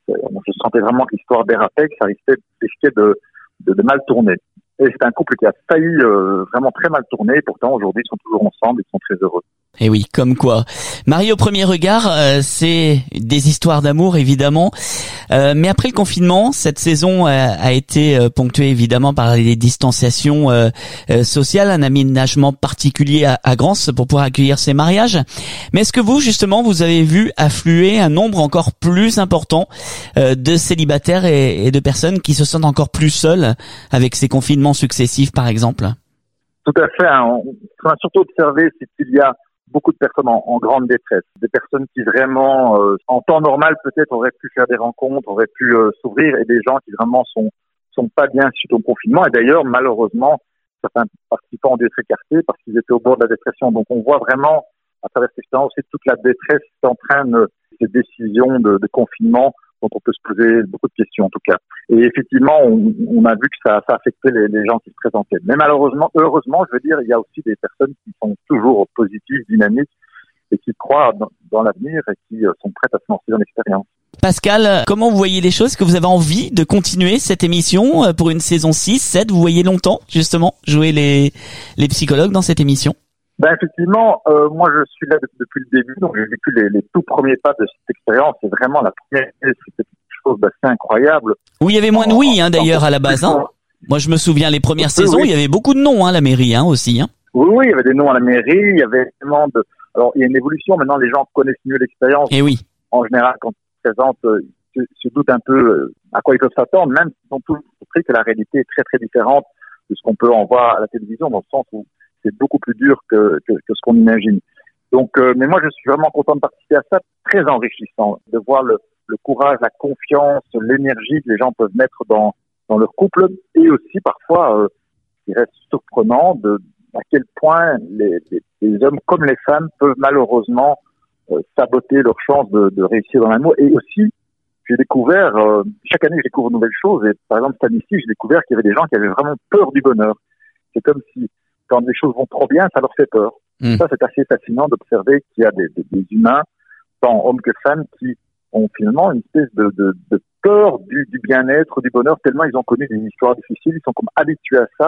je sentais vraiment que l'histoire dérapait, que ça risquait, risquait de, de, de mal tourner. Et c'est un couple qui a failli euh, vraiment très mal tourner. Et pourtant, aujourd'hui, ils sont toujours ensemble, ils sont très heureux. Et oui, comme quoi. Marié au premier regard, euh, c'est des histoires d'amour, évidemment. Euh, mais après le confinement, cette saison a, a été euh, ponctuée, évidemment, par les distanciations euh, euh, sociales, un aménagement particulier à, à Grance pour pouvoir accueillir ces mariages. Mais est-ce que vous, justement, vous avez vu affluer un nombre encore plus important euh, de célibataires et, et de personnes qui se sentent encore plus seules avec ces confinements successifs, par exemple? Tout à fait. Hein. Ce qu'on a surtout observé, c'est qu'il y a beaucoup de personnes en, en grande détresse, des personnes qui vraiment, euh, en temps normal peut-être, auraient pu faire des rencontres, auraient pu euh, s'ouvrir, et des gens qui vraiment sont sont pas bien suite au confinement. Et d'ailleurs, malheureusement, certains participants ont dû être écartés parce qu'ils étaient au bord de la dépression. Donc, on voit vraiment, à travers cette expérience, toute la détresse qui entraîne ces décisions de, de confinement dont on peut se poser beaucoup de questions, en tout cas. Et effectivement, on, on a vu que ça, ça affectait les, les gens qui se présentaient. Mais malheureusement, heureusement, je veux dire, il y a aussi des personnes qui sont toujours positives, dynamiques, et qui croient dans, dans l'avenir et qui sont prêtes à se lancer dans l'expérience. Pascal, comment vous voyez les choses? Est-ce que vous avez envie de continuer cette émission pour une saison six, sept? Vous voyez longtemps, justement, jouer les, les psychologues dans cette émission? Ben effectivement, euh, moi je suis là depuis le début, donc j'ai vécu les, les tout premiers pas de cette expérience. C'est vraiment la première, c'était quelque chose d'assez incroyable. Oui, il y avait moins de oui, hein, d'ailleurs, à la base. Hein. Moi, je me souviens les premières oui, saisons, oui. Il y avait beaucoup de noms, hein, à la mairie, hein, aussi. Hein. Oui, oui, il y avait des noms à la mairie, il y avait vraiment de. Alors, il y a une évolution. Maintenant, les gens connaissent mieux l'expérience. Et oui. En général, quand ils se présentent, euh, ils se doutent un peu à quoi ils peuvent s'attendre, même s'ils sont tous surpris que la réalité est très très différente de ce qu'on peut en voir à la télévision, dans le sens où c'est beaucoup plus dur que, que, que ce qu'on imagine. Donc, euh, mais moi, je suis vraiment content de participer à ça, très enrichissant, de voir le, le courage, la confiance, l'énergie que les gens peuvent mettre dans, dans leur couple, et aussi parfois, euh, il reste surprenant de à quel point les, les, les hommes comme les femmes peuvent malheureusement euh, saboter leur chance de, de réussir dans l'amour. Et aussi, j'ai découvert, euh, chaque année, je découvre de nouvelles choses. Et par exemple, cette année-ci, j'ai découvert qu'il y avait des gens qui avaient vraiment peur du bonheur. C'est comme si quand les choses vont trop bien, ça leur fait peur. Mmh. Ça, c'est assez fascinant d'observer qu'il y a des, des, des humains, tant hommes que femmes, qui ont finalement une espèce de, de, de peur du, du bien-être, du bonheur, tellement ils ont connu des histoires difficiles, ils sont comme habitués à ça,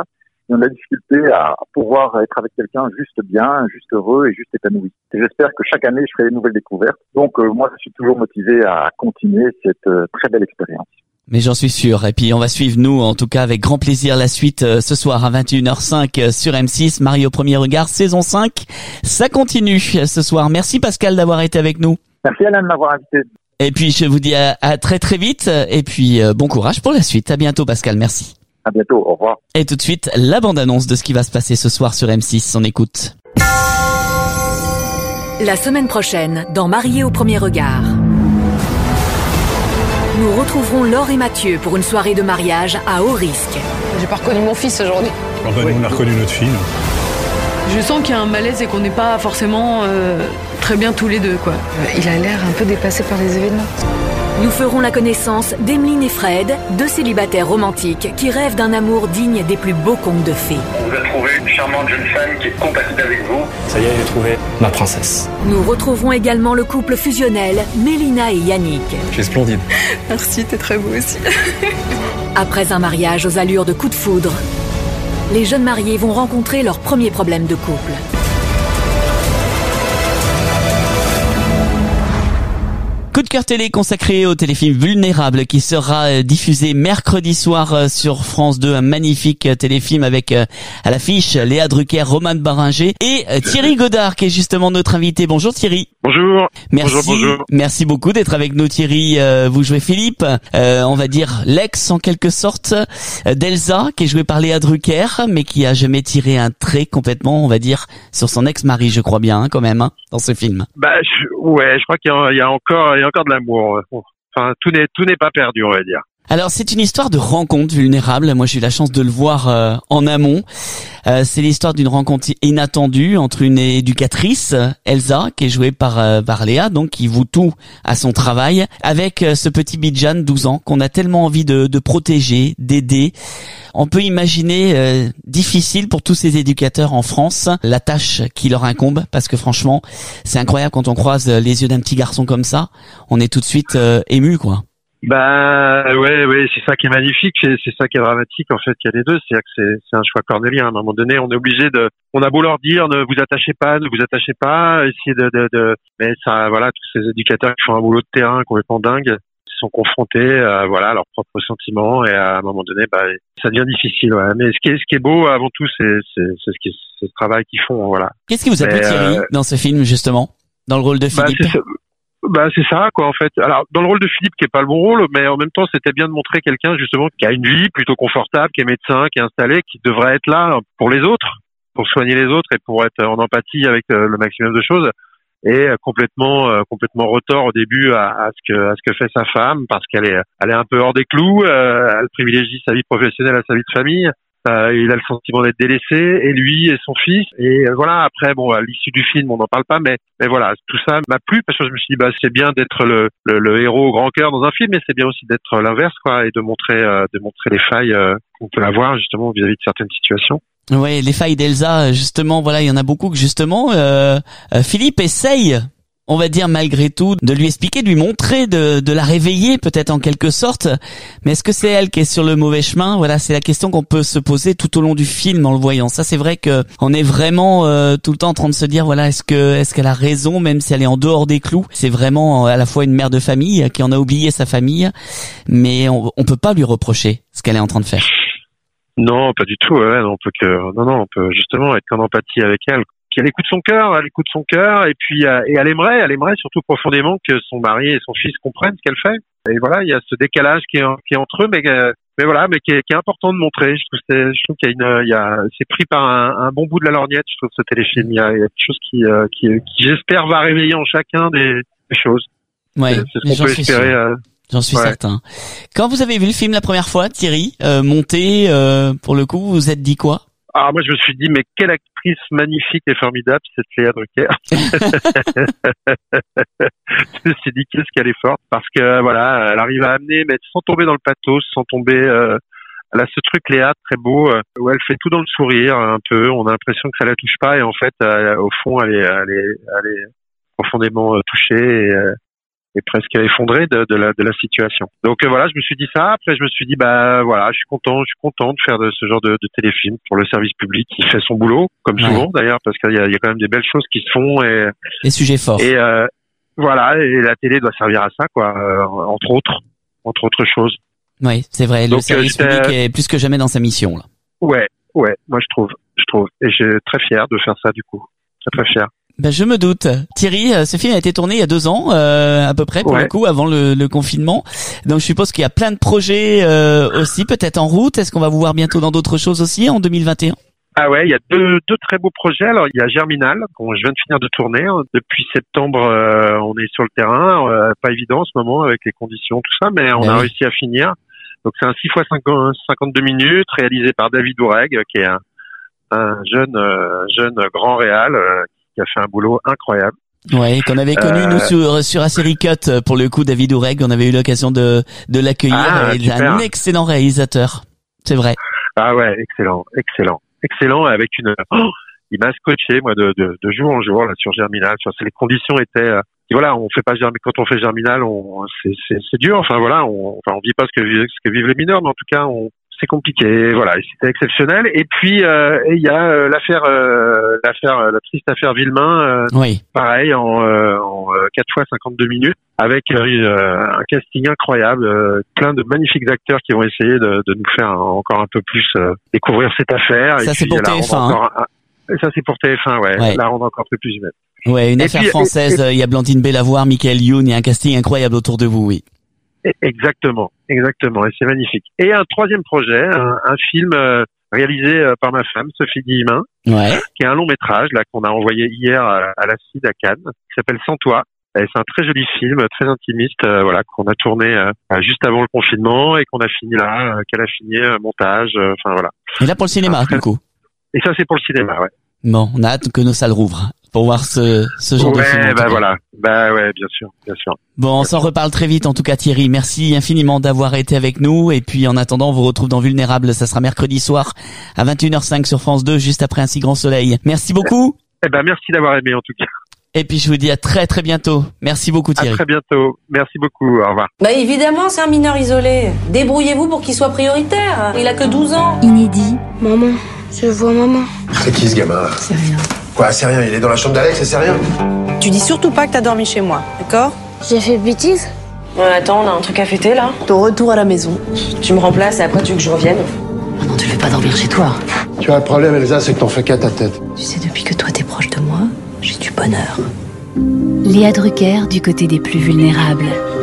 ils ont de la difficulté à pouvoir être avec quelqu'un juste bien, juste heureux et juste épanoui. Et j'espère que chaque année, je ferai des nouvelles découvertes. Donc, euh, moi, je suis toujours motivé à continuer cette euh, très belle expérience. Mais j'en suis sûr. Et puis on va suivre, nous, en tout cas, avec grand plaisir, la suite euh, ce soir à vingt et une heures cinq euh, sur M six. Marie au premier regard, saison cinq. Ça continue euh, ce soir. Merci Pascal d'avoir été avec nous. Merci Alain de m'avoir invité. Et puis je vous dis à, à très très vite. Et puis euh, bon courage pour la suite. À bientôt Pascal, merci. À bientôt, au revoir. Et tout de suite, la bande-annonce de ce qui va se passer ce soir sur M six. On écoute. La semaine prochaine, dans Marié au premier regard. Nous retrouverons Laure et Mathieu pour une soirée de mariage à haut risque. J'ai pas reconnu mon fils aujourd'hui. Ah bah, nous, on a reconnu notre fille. Non. Je sens qu'il y a un malaise et qu'on n'est pas forcément euh, très bien tous les deux, quoi. Il a l'air un peu dépassé par les événements. Nous ferons la connaissance d'Emeline et Fred, deux célibataires romantiques qui rêvent d'un amour digne des plus beaux contes de fées. On vous a trouvé une charmante jeune femme qui est compatible avec vous. Ça y est, j'ai trouvé ma princesse. Nous retrouverons également le couple fusionnel, Mélina et Yannick. Tu es splendide. Merci, t'es très beau aussi. Après un mariage aux allures de coup de foudre, les jeunes mariés vont rencontrer leurs premiers problèmes de couple. Coup de cœur télé consacré au téléfilm Vulnérable qui sera diffusé mercredi soir sur France deux. Un magnifique téléfilm avec à l'affiche Léa Drucker, Roman Baringer et Thierry Godard qui est justement notre invité. Bonjour Thierry. Bonjour. Merci. Bonjour, bonjour. Merci beaucoup d'être avec nous Thierry. Vous jouez Philippe, euh, on va dire l'ex en quelque sorte d'Elsa qui est joué par Léa Drucker mais qui a jamais tiré un trait complètement, on va dire, sur son ex-mari, je crois bien hein, quand même hein, dans ce film. Bah je, ouais, je crois qu'il y a, il y a encore il y a encore de l'amour. Enfin, tout n'est tout n'est pas perdu, on va dire. Alors, c'est une histoire de rencontre vulnérable. Moi, j'ai eu la chance de le voir euh, en amont. Euh, c'est l'histoire d'une rencontre inattendue entre une éducatrice, Elsa, qui est jouée par, euh, par Léa, donc qui voue tout à son travail, avec euh, ce petit Bijan, douze ans, qu'on a tellement envie de, de protéger, d'aider. On peut imaginer euh, difficile pour tous ces éducateurs en France la tâche qui leur incombe, parce que franchement, c'est incroyable quand on croise les yeux d'un petit garçon comme ça. On est tout de suite euh, ému, quoi. Bah ouais, ouais, c'est ça qui est magnifique, c'est, c'est ça qui est dramatique en fait, qu'il y a les deux, c'est-à-dire que c'est, c'est un choix cornélien. À un moment donné, on est obligé de, on a beau leur dire, ne vous attachez pas, ne vous attachez pas, essayez de, de, de, mais ça, voilà, tous ces éducateurs qui font un boulot de terrain complètement dingue, sont confrontés, euh, voilà, à leurs propres sentiments et à un moment donné, bah, ça devient difficile. Ouais. Mais ce qui est, ce qui est beau avant tout, c'est, c'est, c'est ce qui, c'est ce travail qu'ils font, voilà. Qu'est-ce qui vous a plu, Thierry, euh, dans ce film justement, dans le rôle de Philippe? Bah, c'est, Bah c'est ça quoi en fait. Alors dans le rôle de Philippe qui est pas le bon rôle, mais en même temps c'était bien de montrer quelqu'un justement qui a une vie plutôt confortable, qui est médecin, qui est installé, qui devrait être là pour les autres, pour soigner les autres et pour être en empathie avec le maximum de choses. Et complètement euh, complètement retort au début à, à ce que à ce que fait sa femme parce qu'elle est elle est un peu hors des clous. Euh, elle privilégie sa vie professionnelle à sa vie de famille. Euh, il a le sentiment d'être délaissé, et lui et son fils. Et euh, voilà, après, bon, à l'issue du film, on n'en parle pas, mais, mais voilà, tout ça m'a plu parce que je me suis dit, bah, c'est bien d'être le, le, le héros au grand cœur dans un film, mais c'est bien aussi d'être l'inverse, quoi, et de montrer, euh, de montrer les failles euh, qu'on peut avoir justement vis-à-vis de certaines situations. Ouais, les failles d'Elsa, justement, voilà, il y en a beaucoup que justement, euh, euh, Philippe essaye, on va dire malgré tout, de lui expliquer, de lui montrer, de, de la réveiller peut-être en quelque sorte. Mais est-ce que c'est elle qui est sur le mauvais chemin? Voilà, c'est la question qu'on peut se poser tout au long du film en le voyant. Ça, c'est vrai que on est vraiment euh, tout le temps en train de se dire, voilà, est-ce que est-ce qu'elle a raison, même si elle est en dehors des clous? C'est vraiment à la fois une mère de famille qui en a oublié sa famille, mais on, on peut pas lui reprocher ce qu'elle est en train de faire. Non, pas du tout. Ouais, on peut que non, non, on peut justement être en empathie avec elle. Qu'elle écoute son cœur, elle écoute son cœur, et puis euh, et elle aimerait, elle aimerait surtout profondément que son mari et son fils comprennent ce qu'elle fait. Et voilà, il y a ce décalage qui est qui est entre eux, mais euh, mais voilà, mais qui est, qui est important de montrer. Je trouve que c'est, je trouve qu'il y a une, il y a, c'est pris par un, un bon bout de la lorgnette. Je trouve ce téléfilm, il y a, il y a quelque chose qui euh, qui, qui j'espère va réveiller en chacun des, des choses. Ouais, c'est, c'est ce qu'on peut espérer. Euh, J'en suis ouais. certain. Quand vous avez vu le film la première fois, Thierry, euh, monté, euh, pour le coup, vous vous êtes dit quoi? Alors moi je me suis dit mais quelle actrice magnifique et formidable cette Léa Drucker. Je me suis dit qu'est-ce qu'elle est forte parce que voilà elle arrive à amener mais sans tomber dans le pathos, sans tomber. Euh, elle a ce truc Léa très beau euh, où elle fait tout dans le sourire un peu. On a l'impression que ça la touche pas et en fait euh, au fond elle est elle est elle est profondément euh, touchée et, euh, est presque effondré de, de la de la situation. Donc euh, voilà, je me suis dit ça. Après, je me suis dit bah voilà, je suis content, je suis content de faire de, ce genre de, de téléfilm pour le service public qui fait son boulot, comme Ouais. souvent d'ailleurs, parce qu'il y a, il y a quand même des belles choses qui se font et Des sujets forts. et euh, voilà, et la télé doit servir à ça quoi, euh, entre autres, entre autres choses. Oui, c'est vrai. Le Donc, service euh, j'étais- public est plus que jamais dans sa mission, là. Ouais, ouais, moi je trouve, je trouve, et je suis très fier de faire ça du coup, très très fier. Ben, je me doute. Thierry, euh, ce film a été tourné il y a deux ans, euh, à peu près, pour Ouais. le coup, avant le, le confinement. Donc, je suppose qu'il y a plein de projets euh, aussi, peut-être en route. Est-ce qu'on va vous voir bientôt dans d'autres choses aussi en deux mille vingt et un? Ah ouais, il y a deux, deux très beaux projets. Alors il y a Germinal, qu'on je viens de finir de tourner. Depuis septembre, euh, on est sur le terrain. Euh, pas évident en ce moment avec les conditions, tout ça, mais on Ben a oui. réussi à finir. Donc c'est un six fois cinquante-deux minutes, réalisé par David Oureg, qui est un, un jeune euh, jeune grand réal euh, qui a fait un boulot incroyable. Ouais, qu'on avait connu, Euh, nous, sur, sur la série Cut, pour le coup, David Oureg. On avait eu l'occasion de, de l'accueillir. Ah, Il est super. un excellent réalisateur. C'est vrai. Ah ouais, excellent, excellent, excellent. Avec une, oh, il m'a scotché moi de, de, de jour en jour là sur Germinal. Enfin, c'est- les conditions étaient, euh, et voilà, on fait pas Germinal. Quand on fait Germinal, on, c'est, c'est, c'est dur. Enfin voilà, on, enfin on vit pas ce que vivent, ce que vivent les mineurs, mais en tout cas, on, c'est compliqué. Et voilà, et c'était exceptionnel. Et puis euh, et il y a euh, l'affaire, euh, l'affaire, euh, la triste affaire Villemain. Euh, Oui. Pareil en, euh, en euh, quatre fois cinquante-deux minutes avec euh, un casting incroyable, euh, plein de magnifiques acteurs qui vont essayer de, de nous faire encore un peu plus euh, découvrir cette affaire. Ça, et c'est puis pour la T F un, rendre hein. encore un- et ça c'est pour T F un, ouais, Ouais. la rendre encore un peu plus humaine. Ouais, une Et affaire puis, et- française. et- Il y a Blandine Bellavoir, Michael Youn, il y a un casting incroyable autour de vous, oui. Et- Exactement, exactement, et c'est magnifique. Et un troisième projet, un, un film euh, réalisé euh, par ma femme, Sophie Guillemin, Ouais. qui est un long métrage là qu'on a envoyé hier à, à la C I D à Cannes, qui s'appelle Sans toi. Et c'est un très joli film, très intimiste, euh, voilà, qu'on a tourné euh, juste avant le confinement et qu'on a fini là, euh, qu'elle a fini euh, montage, euh, enfin voilà. Et là, pour le cinéma, du coup. Et ça c'est pour le cinéma, ouais. Bon, on a hâte que nos salles rouvrent pour voir ce, ce genre de film. en Ouais, tout bah cas. voilà, bah ouais, bien sûr, bien sûr. Bon, on s'en reparle très vite en tout cas Thierry. Merci infiniment d'avoir été avec nous. Et puis en attendant, on vous retrouve dans Vulnérable. Ça sera mercredi soir à vingt et une heures cinq sur France deux, juste après Un si grand soleil. Merci beaucoup. Eh ben merci d'avoir aimé en tout cas. Et puis je vous dis à très très bientôt. Merci beaucoup À Thierry. très bientôt. Merci beaucoup. Au revoir. Bah évidemment, c'est un mineur isolé. Débrouillez-vous pour qu'il soit prioritaire. Il a que douze ans. Inédit. Maman, je vois maman. C'est qui ce gamin là? C'est rien. Quoi, c'est rien? Il est dans la chambre d'Alex et c'est rien? Tu dis surtout pas que t'as dormi chez moi, d'accord? J'ai fait bêtise? Ouais, attends, on a un truc à fêter là. Ton retour à la maison. Tu me remplaces et après tu veux que je revienne? Non, tu veux pas dormir chez toi. Tu as un problème, Elsa, c'est que t'en fais qu'à ta tête. Tu sais, depuis que toi t'es proche de moi, j'ai du bonheur. Léa Drucker du côté des plus vulnérables.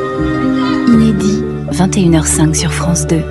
Inédit, vingt et une heures cinq sur France deux.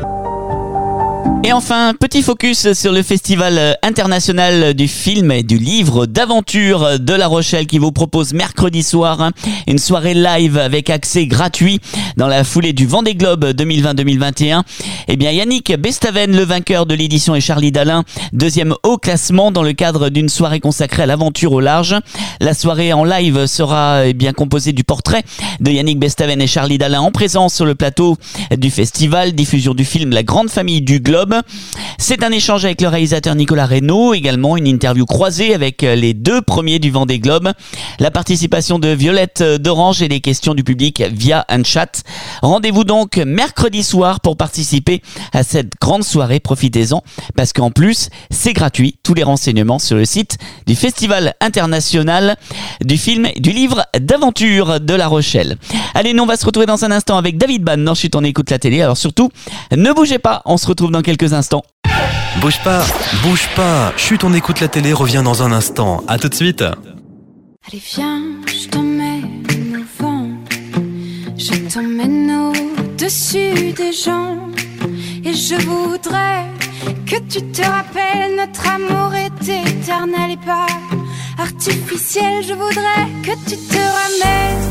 Et enfin, petit focus sur le Festival international du film et du livre d'aventure de La Rochelle qui vous propose mercredi soir une soirée live avec accès gratuit dans la foulée du Vendée Globe deux mille vingt deux mille vingt et un. Eh bien, Yannick Bestaven, le vainqueur de l'édition, et Charlie Dalin, deuxième au classement dans le cadre d'une soirée consacrée à l'aventure au large. La soirée en live sera eh bien composée du portrait de Yannick Bestaven et Charlie Dalin en présence sur le plateau du festival, diffusion du film La Grande Famille du Globe. C'est un échange avec le réalisateur Nicolas Reynaud, également une interview croisée avec les deux premiers du Vendée Globe, la participation de Violette d'Orange et les questions du public via un chat. Rendez-vous donc mercredi soir pour participer à cette grande soirée, profitez-en, parce qu'en plus, c'est gratuit, tous les renseignements sur le site du Festival international du film et du livre d'aventure de La Rochelle. Allez, nous on va se retrouver dans un instant avec David Bann dans Chut, on écoute la télé, alors surtout, ne bougez pas, on se retrouve dans quelques instants. Bouge pas, bouge pas. Chut, on écoute la télé, revient dans un instant. À tout de suite. Allez viens, je t'emmène au vent. Je t'emmène au-dessus des gens. Et je voudrais que tu te rappelles, notre amour est éternel et pas artificiel. Je voudrais que tu te ramènes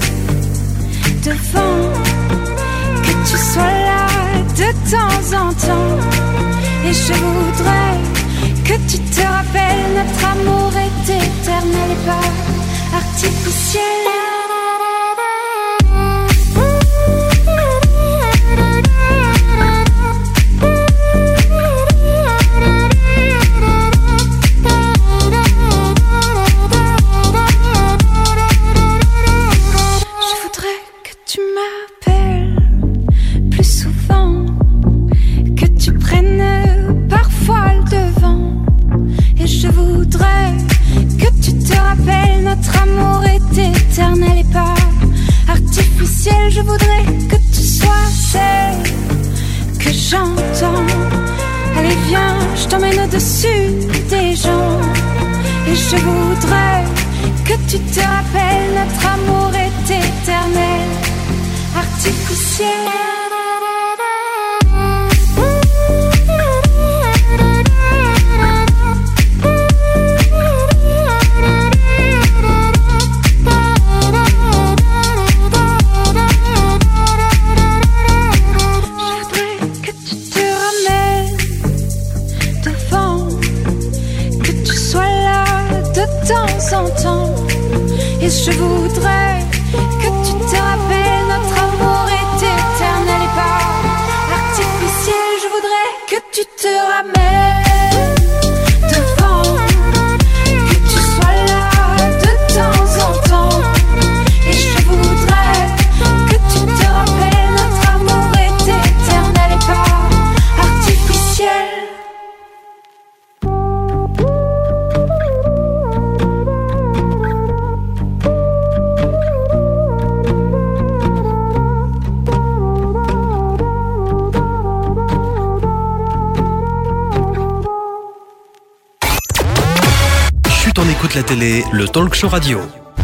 devant, que tu sois là de temps en temps. Et je voudrais que tu te rappelles, notre amour est éternel et pas artificiel. Je voudrais que tu ciel, je voudrais que tu sois celle que j'entends. Allez viens, je t'emmène au-dessus des gens. Et je voudrais que tu te rappelles, notre amour est éternel, artificiel. De temps en temps, et je voudrais que tu te rappelles, notre amour est éternel et pas artificiel. Je voudrais que tu te ramènes devant, que tu sois là de temps en temps, et je voudrais que tu te rappelles, notre amour est éternel et pas artificiel. On écoute la télé, le talk show radio.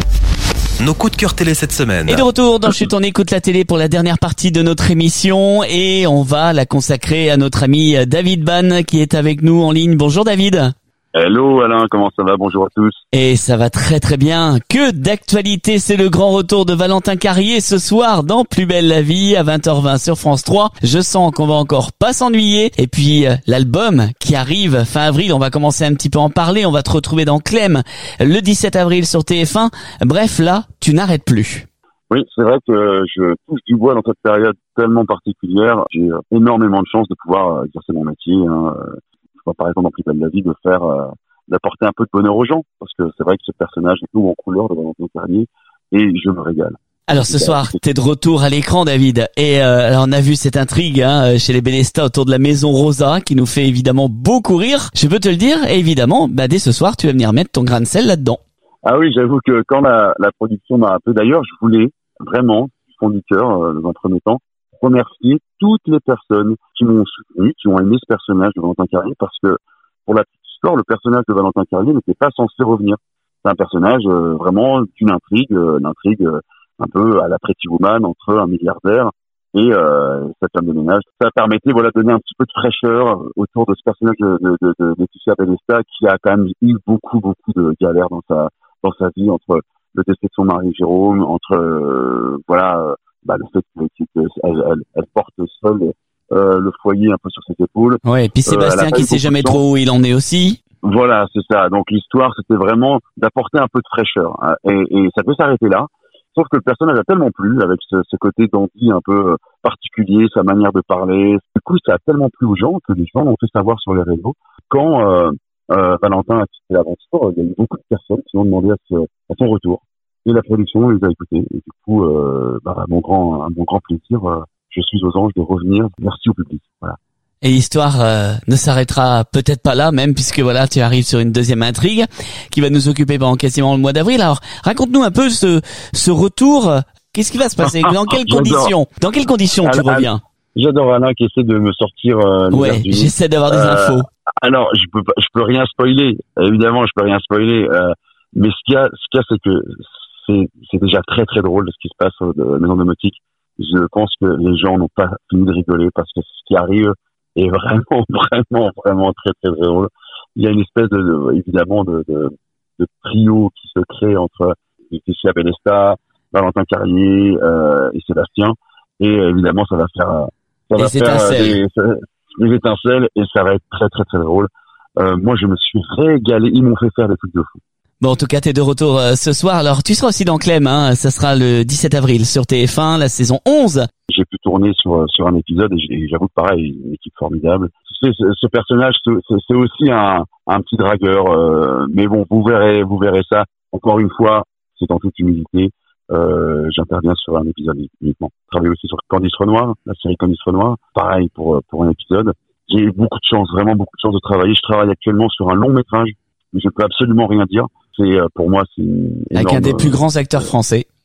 Nos coups de cœur télé cette semaine. Et de retour dans Chut, on écoute la télé pour la dernière partie de notre émission et on va la consacrer à notre ami David Ban qui est avec nous en ligne. Bonjour David. Hello Alain, comment ça va? Bonjour à tous. Et ça va très très bien. Que d'actualité, c'est le grand retour de Valentin Carrier ce soir dans Plus belle la vie à vingt heures vingt sur France trois. Je sens qu'on va encore pas s'ennuyer. Et puis euh, l'album qui arrive fin avril, on va commencer un petit peu à en parler. On va te retrouver dans Clem le dix-sept avril sur T F un. Bref, là, tu n'arrêtes plus. Oui, c'est vrai que je touche du bois dans cette période tellement particulière. J'ai énormément de chance de pouvoir exercer mon métier, hein. Par exemple dans Plus belle la vie, de faire euh, d'apporter un peu de bonheur aux gens, parce que c'est vrai que ce personnage est tout en couleur de Valentin Carrier et je me régale. Alors ce soir, t'es de retour à l'écran, David, et euh, alors on a vu cette intrigue hein, chez les Bélesta autour de la maison Rosa qui nous fait évidemment beaucoup rire. Je peux te le dire, et évidemment, bah dès ce soir, tu vas venir mettre ton grain de sel là-dedans. Ah oui, j'avoue que quand la, la production m'a appelé, d'ailleurs, je voulais vraiment, du fond du cœur, euh, dans un premier temps, remercier toutes les personnes qui m'ont soutenu, qui ont aimé ce personnage de Valentin Carrier, parce que pour la petite histoire, le personnage de Valentin Carrier n'était pas censé revenir. C'est un personnage euh, vraiment d'une intrigue, euh, une intrigue euh, un peu à la Pretty Woman entre un milliardaire et euh, sa femme de ménage. Ça permettait voilà de donner un petit peu de fraîcheur autour de ce personnage de, de, de, de Laetitia Bélesta qui a quand même eu beaucoup beaucoup de galères dans sa dans sa vie, entre le décès de son mari Jérôme, entre euh, voilà. Euh, Bah, le fait qu'elle elle, elle porte seule euh, le foyer un peu sur ses épaules. Ouais, et puis Sébastien euh, qui sait jamais trop où il en est aussi. Voilà, c'est ça. Donc l'histoire, c'était vraiment d'apporter un peu de fraîcheur. Hein, et, et ça peut s'arrêter là. Sauf que le personnage a tellement plu, avec ce, ce côté dandy un peu particulier, sa manière de parler. Du coup, ça a tellement plu aux gens que les gens l'ont fait savoir sur les réseaux. Quand euh, euh, Valentin a quitté l'aventure, il y a eu beaucoup de personnes qui ont demandé à, ce, à son retour. Et la production les a écoutés. Et du coup, euh, bah, à mon grand, à mon grand plaisir, euh, je suis aux anges de revenir. Merci au public. Voilà. Et l'histoire euh, ne s'arrêtera peut-être pas là, même puisque voilà, tu arrives sur une deuxième intrigue qui va nous occuper pendant quasiment le mois d'avril. Alors, raconte-nous un peu ce ce retour. Qu'est-ce qui va se passer? Dans quelles conditions? Dans quelles conditions tu reviens? J'adore Alain qui essaie de me sortir. Euh, ouais, j'essaie d'avoir des euh, infos. Alors, je peux pas, je peux rien spoiler. Évidemment, je peux rien spoiler. Euh, mais ce qu'il y a, ce qu'il y a, c'est que c'est, c'est déjà très très drôle de ce qui se passe de la maison domotique. Je pense que les gens n'ont pas fini de rigoler parce que ce qui arrive est vraiment vraiment vraiment très très drôle. Il y a une espèce de, de évidemment de, de, de trio qui se crée entre Laetitia Bélesta, Valentin Carrier euh, et Sébastien. Et évidemment, ça va faire ça va faire des, des étincelles et ça va être très très très drôle. Euh, moi, je me suis régalé. Ils m'ont fait faire des trucs de fou. Bon, en tout cas, t'es de retour euh, ce soir. Alors, tu seras aussi dans Clem, hein. Ça sera le dix-sept avril sur T F un, la saison onze. J'ai pu tourner sur sur un épisode et, et j'avoue que pareil, une équipe formidable. Tu sais, ce, ce personnage, c'est, c'est aussi un, un petit dragueur. Euh, mais bon, vous verrez, vous verrez ça. Encore une fois, c'est en toute humilité. Euh, j'interviens sur un épisode uniquement. Je travaille aussi sur Candice Renoir, la série Candice Renoir. Pareil pour pour un épisode. J'ai eu beaucoup de chance, vraiment beaucoup de chance de travailler. Je travaille actuellement sur un long métrage, mais je peux absolument rien dire. C'est pour moi, c'est énorme. Avec un des plus grands acteurs français.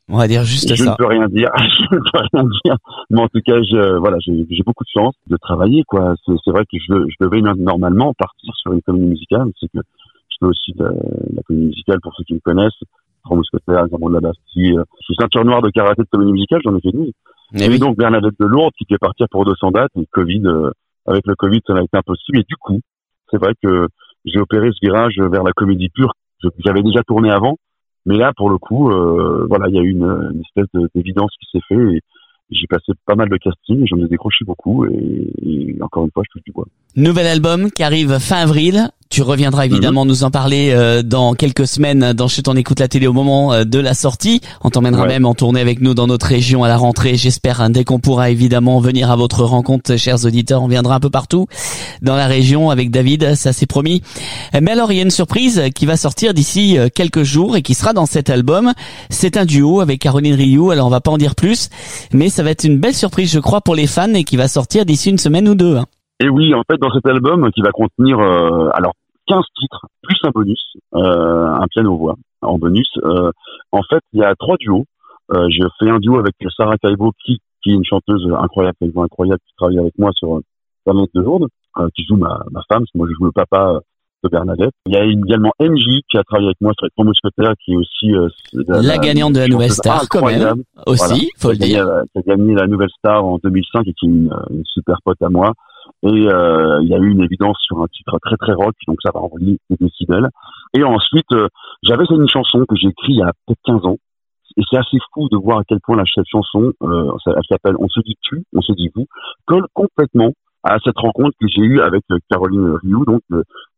On va dire juste je ça. Je ne peux rien dire. je ne peux rien dire. Mais en tout cas, je, voilà, j'ai, j'ai beaucoup de chance de travailler, quoi. C'est, c'est vrai que je, je devais normalement partir sur une comédie musicale. C'est que je fais aussi de la comédie musicale pour ceux qui me connaissent. Trois Mousquetaires, Zamon de la Bastille. Je suis ceinture noire de karaté de comédie musicale, j'en ai fait douze. Et oui. Donc Bernadette de Lourdes qui devait partir pour deux cents dates. Et Covid, euh, avec le Covid, ça n'a été impossible. Et du coup, c'est vrai que j'ai opéré ce virage vers la comédie pure. J'avais déjà tourné avant. Mais là, pour le coup, euh, voilà, il y a eu une, une espèce de, d'évidence qui s'est fait et j'ai passé pas mal de castings et j'en ai décroché beaucoup et, et encore une fois, je touche du bois. Nouvel album qui arrive fin avril. Tu reviendras évidemment mm-hmm. nous en parler euh, dans quelques semaines dans Chut, on écoute la télé au moment euh, de la sortie. On t'emmènera ouais. même en tournée avec nous dans notre région à la rentrée. J'espère hein, dès qu'on pourra évidemment venir à votre rencontre, chers auditeurs. On viendra un peu partout dans la région avec David, ça c'est promis. Mais alors il y a une surprise qui va sortir d'ici euh, quelques jours et qui sera dans cet album. C'est un duo avec Caroline Rioux. Alors on va pas en dire plus, mais ça va être une belle surprise je crois pour les fans et qui va sortir d'ici une semaine ou deux. Hein. Et oui, en fait, dans cet album qui va contenir euh, alors quinze titres plus un bonus, euh, un piano-voix en bonus. Euh, en fait, il y a trois duos. Euh, j'ai fait un duo avec Sarah Kaibo qui, qui est une chanteuse incroyable, une voix incroyable, qui travaille avec moi sur Bernadette de Lourdes, euh, qui joue ma, ma femme, parce que moi je joue le papa de Bernadette. Il y a également M J qui a travaillé avec moi sur les Trois Mousquetaires, qui est aussi euh, la, la gagnante de la Nouvelle Star, quand même. Aussi, voilà, faut le dire. Qui a gagné la Nouvelle Star en deux mille cinq et qui est une, une super pote à moi. Et euh, il y a eu une évidence sur un titre très très rock, donc ça va envoyer des décibels. Et ensuite, euh, j'avais une chanson que j'ai écrite il y a peut-être quinze ans. Et c'est assez fou de voir à quel point la, cette chanson, euh, elle s'appelle On se dit tu, on se dit vous, colle complètement à cette rencontre que j'ai eue avec Caroline Rioux, donc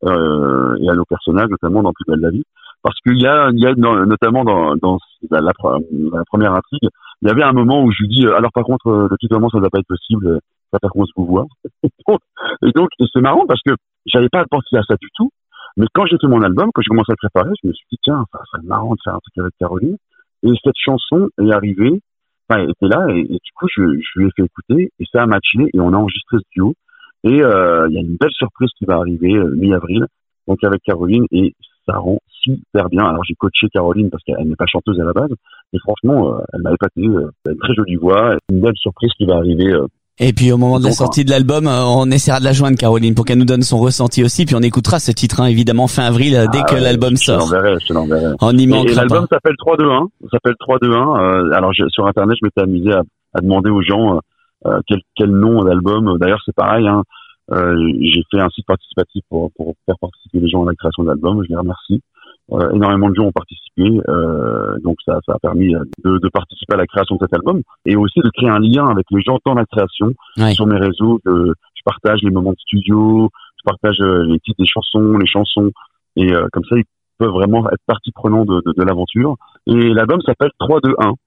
euh, et à nos personnages, notamment dans Plus belle la vie. Parce qu'il y a, il y a dans, notamment dans, dans la, la, la première intrigue, il y avait un moment où je lui dis, alors par contre, le tutoiement, ça ne va pas être possible, ça va qu'on se vous voir. Et donc, et c'est marrant parce que j'avais pas pensé à ça du tout. Mais quand j'ai fait mon album, quand j'ai commencé à le préparer, je me suis dit, tiens, ça serait marrant de faire un truc avec Caroline. Et cette chanson est arrivée, enfin, elle était là, et, et du coup, je, je lui ai fait écouter, et ça a matché, et on a enregistré ce duo. Et euh, il y a une belle surprise qui va arriver euh, mi-avril, donc avec Caroline, et ça rend super bien. Alors j'ai coaché Caroline parce qu'elle n'est pas chanteuse à la base, et franchement, euh, elle m'a épaté, euh, elle a une très jolie voix, une belle surprise qui va arriver. Euh, Et puis au moment de la sortie de l'album, on essaiera de la joindre, Caroline, pour qu'elle nous donne son ressenti aussi. Puis on écoutera ce titre, hein, évidemment, fin avril, dès ah, que l'album je sort. Je l'enverrai, je l'enverrai. On y manquera et, et l'album pas. s'appelle trois deux un. Ça s'appelle trois deux un. Euh, alors je, sur Internet, je m'étais amusé à, à demander aux gens euh, quel, quel nom d'album. D'ailleurs, c'est pareil. Hein. Euh, j'ai fait un site participatif pour, pour faire participer les gens à la création de l'album. Je les remercie. Euh, énormément de gens ont participé, euh, donc ça, ça a permis de, de participer à la création de cet album et aussi de créer un lien avec les gens dans la création. Ouais. Sur mes réseaux. Que je partage les moments de studio, je partage les titres des chansons, les chansons, et euh, comme ça ils peuvent vraiment être partie prenante de, de, de l'aventure. Et l'album s'appelle trois deux un.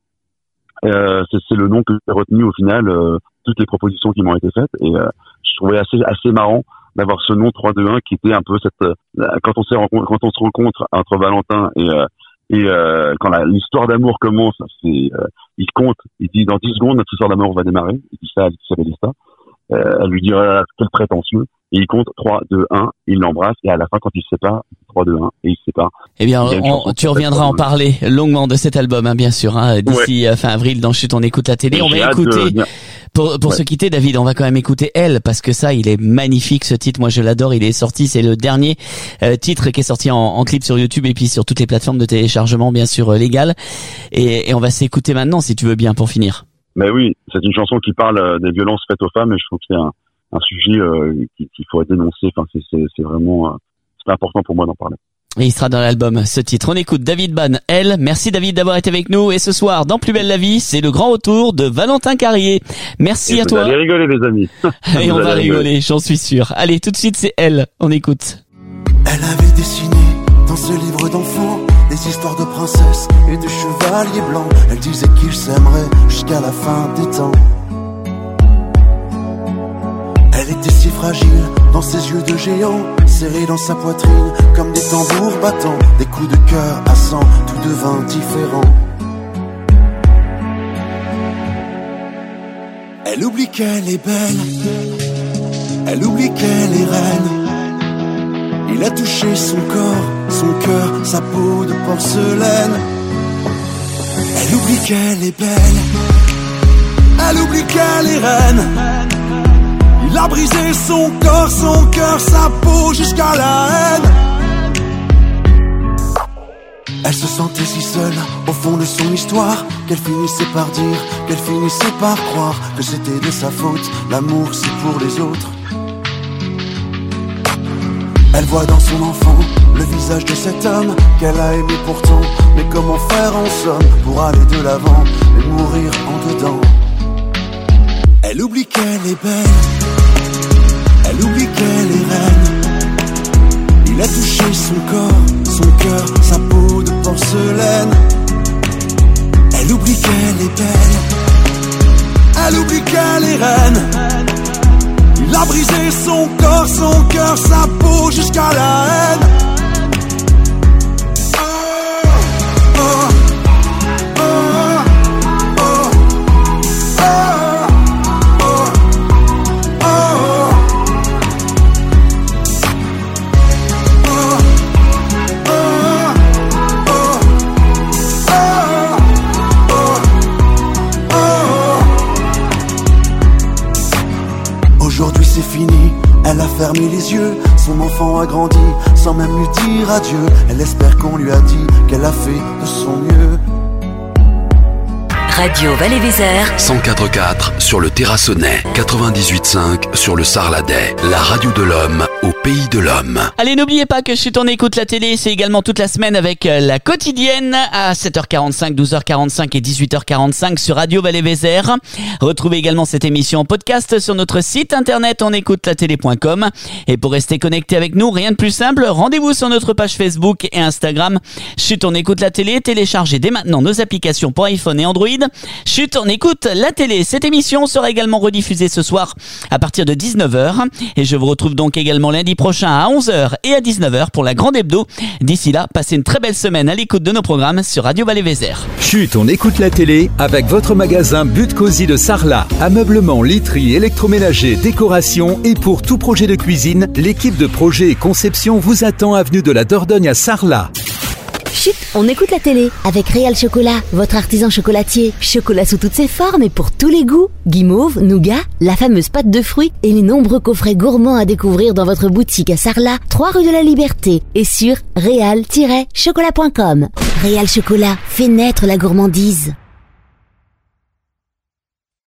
Euh, c'est, c'est le nom que j'ai retenu au final, euh, toutes les propositions qui m'ont été faites, et euh, je trouvais assez assez marrant d'avoir ce nom trois deux un qui était un peu cette euh, quand on s'est rencontre, quand on se rencontre entre Valentin et euh, et euh, quand la, l'histoire d'amour commence, c'est euh, il compte, il dit dans dix secondes notre histoire d'amour va démarrer, il dit ça à Alicia Bellesta, euh, elle lui dit ah, quel prétentieux, et il compte trois deux un, il l'embrasse, et à la fin quand il se sépare, trois deux un, et il se sépare. Eh bien, on, tu reviendras en parler longuement de cet album, hein, bien sûr, hein, d'ici ouais. fin avril dans Chut, on écoute la télé. Et on va écouter, de... pour, pour ouais. se quitter, David, on va quand même écouter Elle, parce que ça, il est magnifique, ce titre. Moi, je l'adore. Il est sorti, c'est le dernier euh, titre qui est sorti en, en clip sur YouTube et puis sur toutes les plateformes de téléchargement, bien sûr, euh, légales. Et, et on va s'écouter maintenant, si tu veux bien, pour finir. Mais oui, c'est une chanson qui parle euh, des violences faites aux femmes, et je trouve que c'est un, un sujet euh, qu'il, qu'il faut dénoncer. Enfin, c'est, c'est, c'est vraiment, euh, c'est important pour moi d'en parler. Et il sera dans l'album, ce titre. On écoute David Bann, Elle. Merci David d'avoir été avec nous. Et ce soir, dans Plus belle la vie, c'est le grand retour de Valentin Carrier. Merci et à vous toi. Vous allez rigoler, les amis. Et on va rigoler, rigoler, j'en suis sûr. Allez, tout de suite, c'est Elle. On écoute. Elle avait dessiné dans ce livre d'enfants des histoires de princesses et de chevaliers blancs. Elle disait qu'ils s'aimeraient jusqu'à la fin des temps. Elle était si fragile dans ses yeux de géant, serrés dans sa poitrine comme des tambours battants. Des coups de cœur à cent, tout devint différent. Elle oublie qu'elle est belle, elle oublie qu'elle est reine. Il a touché son corps, son cœur, sa peau de porcelaine. Elle oublie oublie qu'elle est belle, elle oublie qu'elle est reine. Il a brisé son corps, son cœur, sa peau jusqu'à la haine. Elle se sentait si seule au fond de son histoire qu'elle finissait par dire, qu'elle finissait par croire que c'était de sa faute. L'amour c'est pour les autres. Elle voit dans son enfant le visage de cet homme qu'elle a aimé pourtant. Mais comment faire en somme pour aller de l'avant et mourir en dedans? Elle oublie qu'elle est belle, elle oublie qu'elle est reine. Il a touché son corps, son cœur, sa peau de porcelaine. Elle oublie qu'elle est belle, elle oublie qu'elle est reine. Il a brisé son corps, son cœur, sa peau jusqu'à la haine. Oh, oh, oh, oh, oh, oh. Aujourd'hui c'est fini, elle a fermé les yeux. Son enfant a grandi sans même lui dire adieu. Elle espère qu'on lui a dit qu'elle a fait de son mieux. Radio Val-et-Vézère cent quatre virgule quatre sur le Terrassonnais, quatre-vingt-dix-huit virgule cinq sur le Sarladais, la radio de l'homme au pays de l'homme. Allez, n'oubliez pas que Chut, on écoute la télé, c'est également toute la semaine avec la quotidienne à sept heures quarante-cinq, douze heures quarante-cinq et dix-huit heures quarante-cinq sur Radio Val-et-Vézère. Retrouvez également cette émission en podcast sur notre site internet on écoute la télé point com. Et pour rester connecté avec nous, rien de plus simple, rendez-vous sur notre page Facebook et Instagram. Chut, on écoute la télé, téléchargez dès maintenant nos applications pour iPhone et Android. Chut, on écoute la télé. Cette émission sera également rediffusée ce soir à partir de dix-neuf heures. Et je vous retrouve donc également lundi prochain à onze heures et à dix-neuf heures pour la grande hebdo. D'ici là, passez une très belle semaine à l'écoute de nos programmes sur Radio Val-et-Vézère. Chut, on écoute la télé avec votre magasin But Cosy de Sarlat. Ameublement, literie, électroménager, décoration et pour tout projet de cuisine, l'équipe de projet et conception vous attend avenue de la Dordogne à Sarlat. Chut, on écoute la télé avec Réal Chocolat, votre artisan chocolatier. Chocolat sous toutes ses formes et pour tous les goûts. Guimauve, nougat, la fameuse pâte de fruits et les nombreux coffrets gourmands à découvrir dans votre boutique à Sarlat, trois rue de la Liberté et sur réal tiret chocolat point com. Réal Chocolat, fait naître la gourmandise.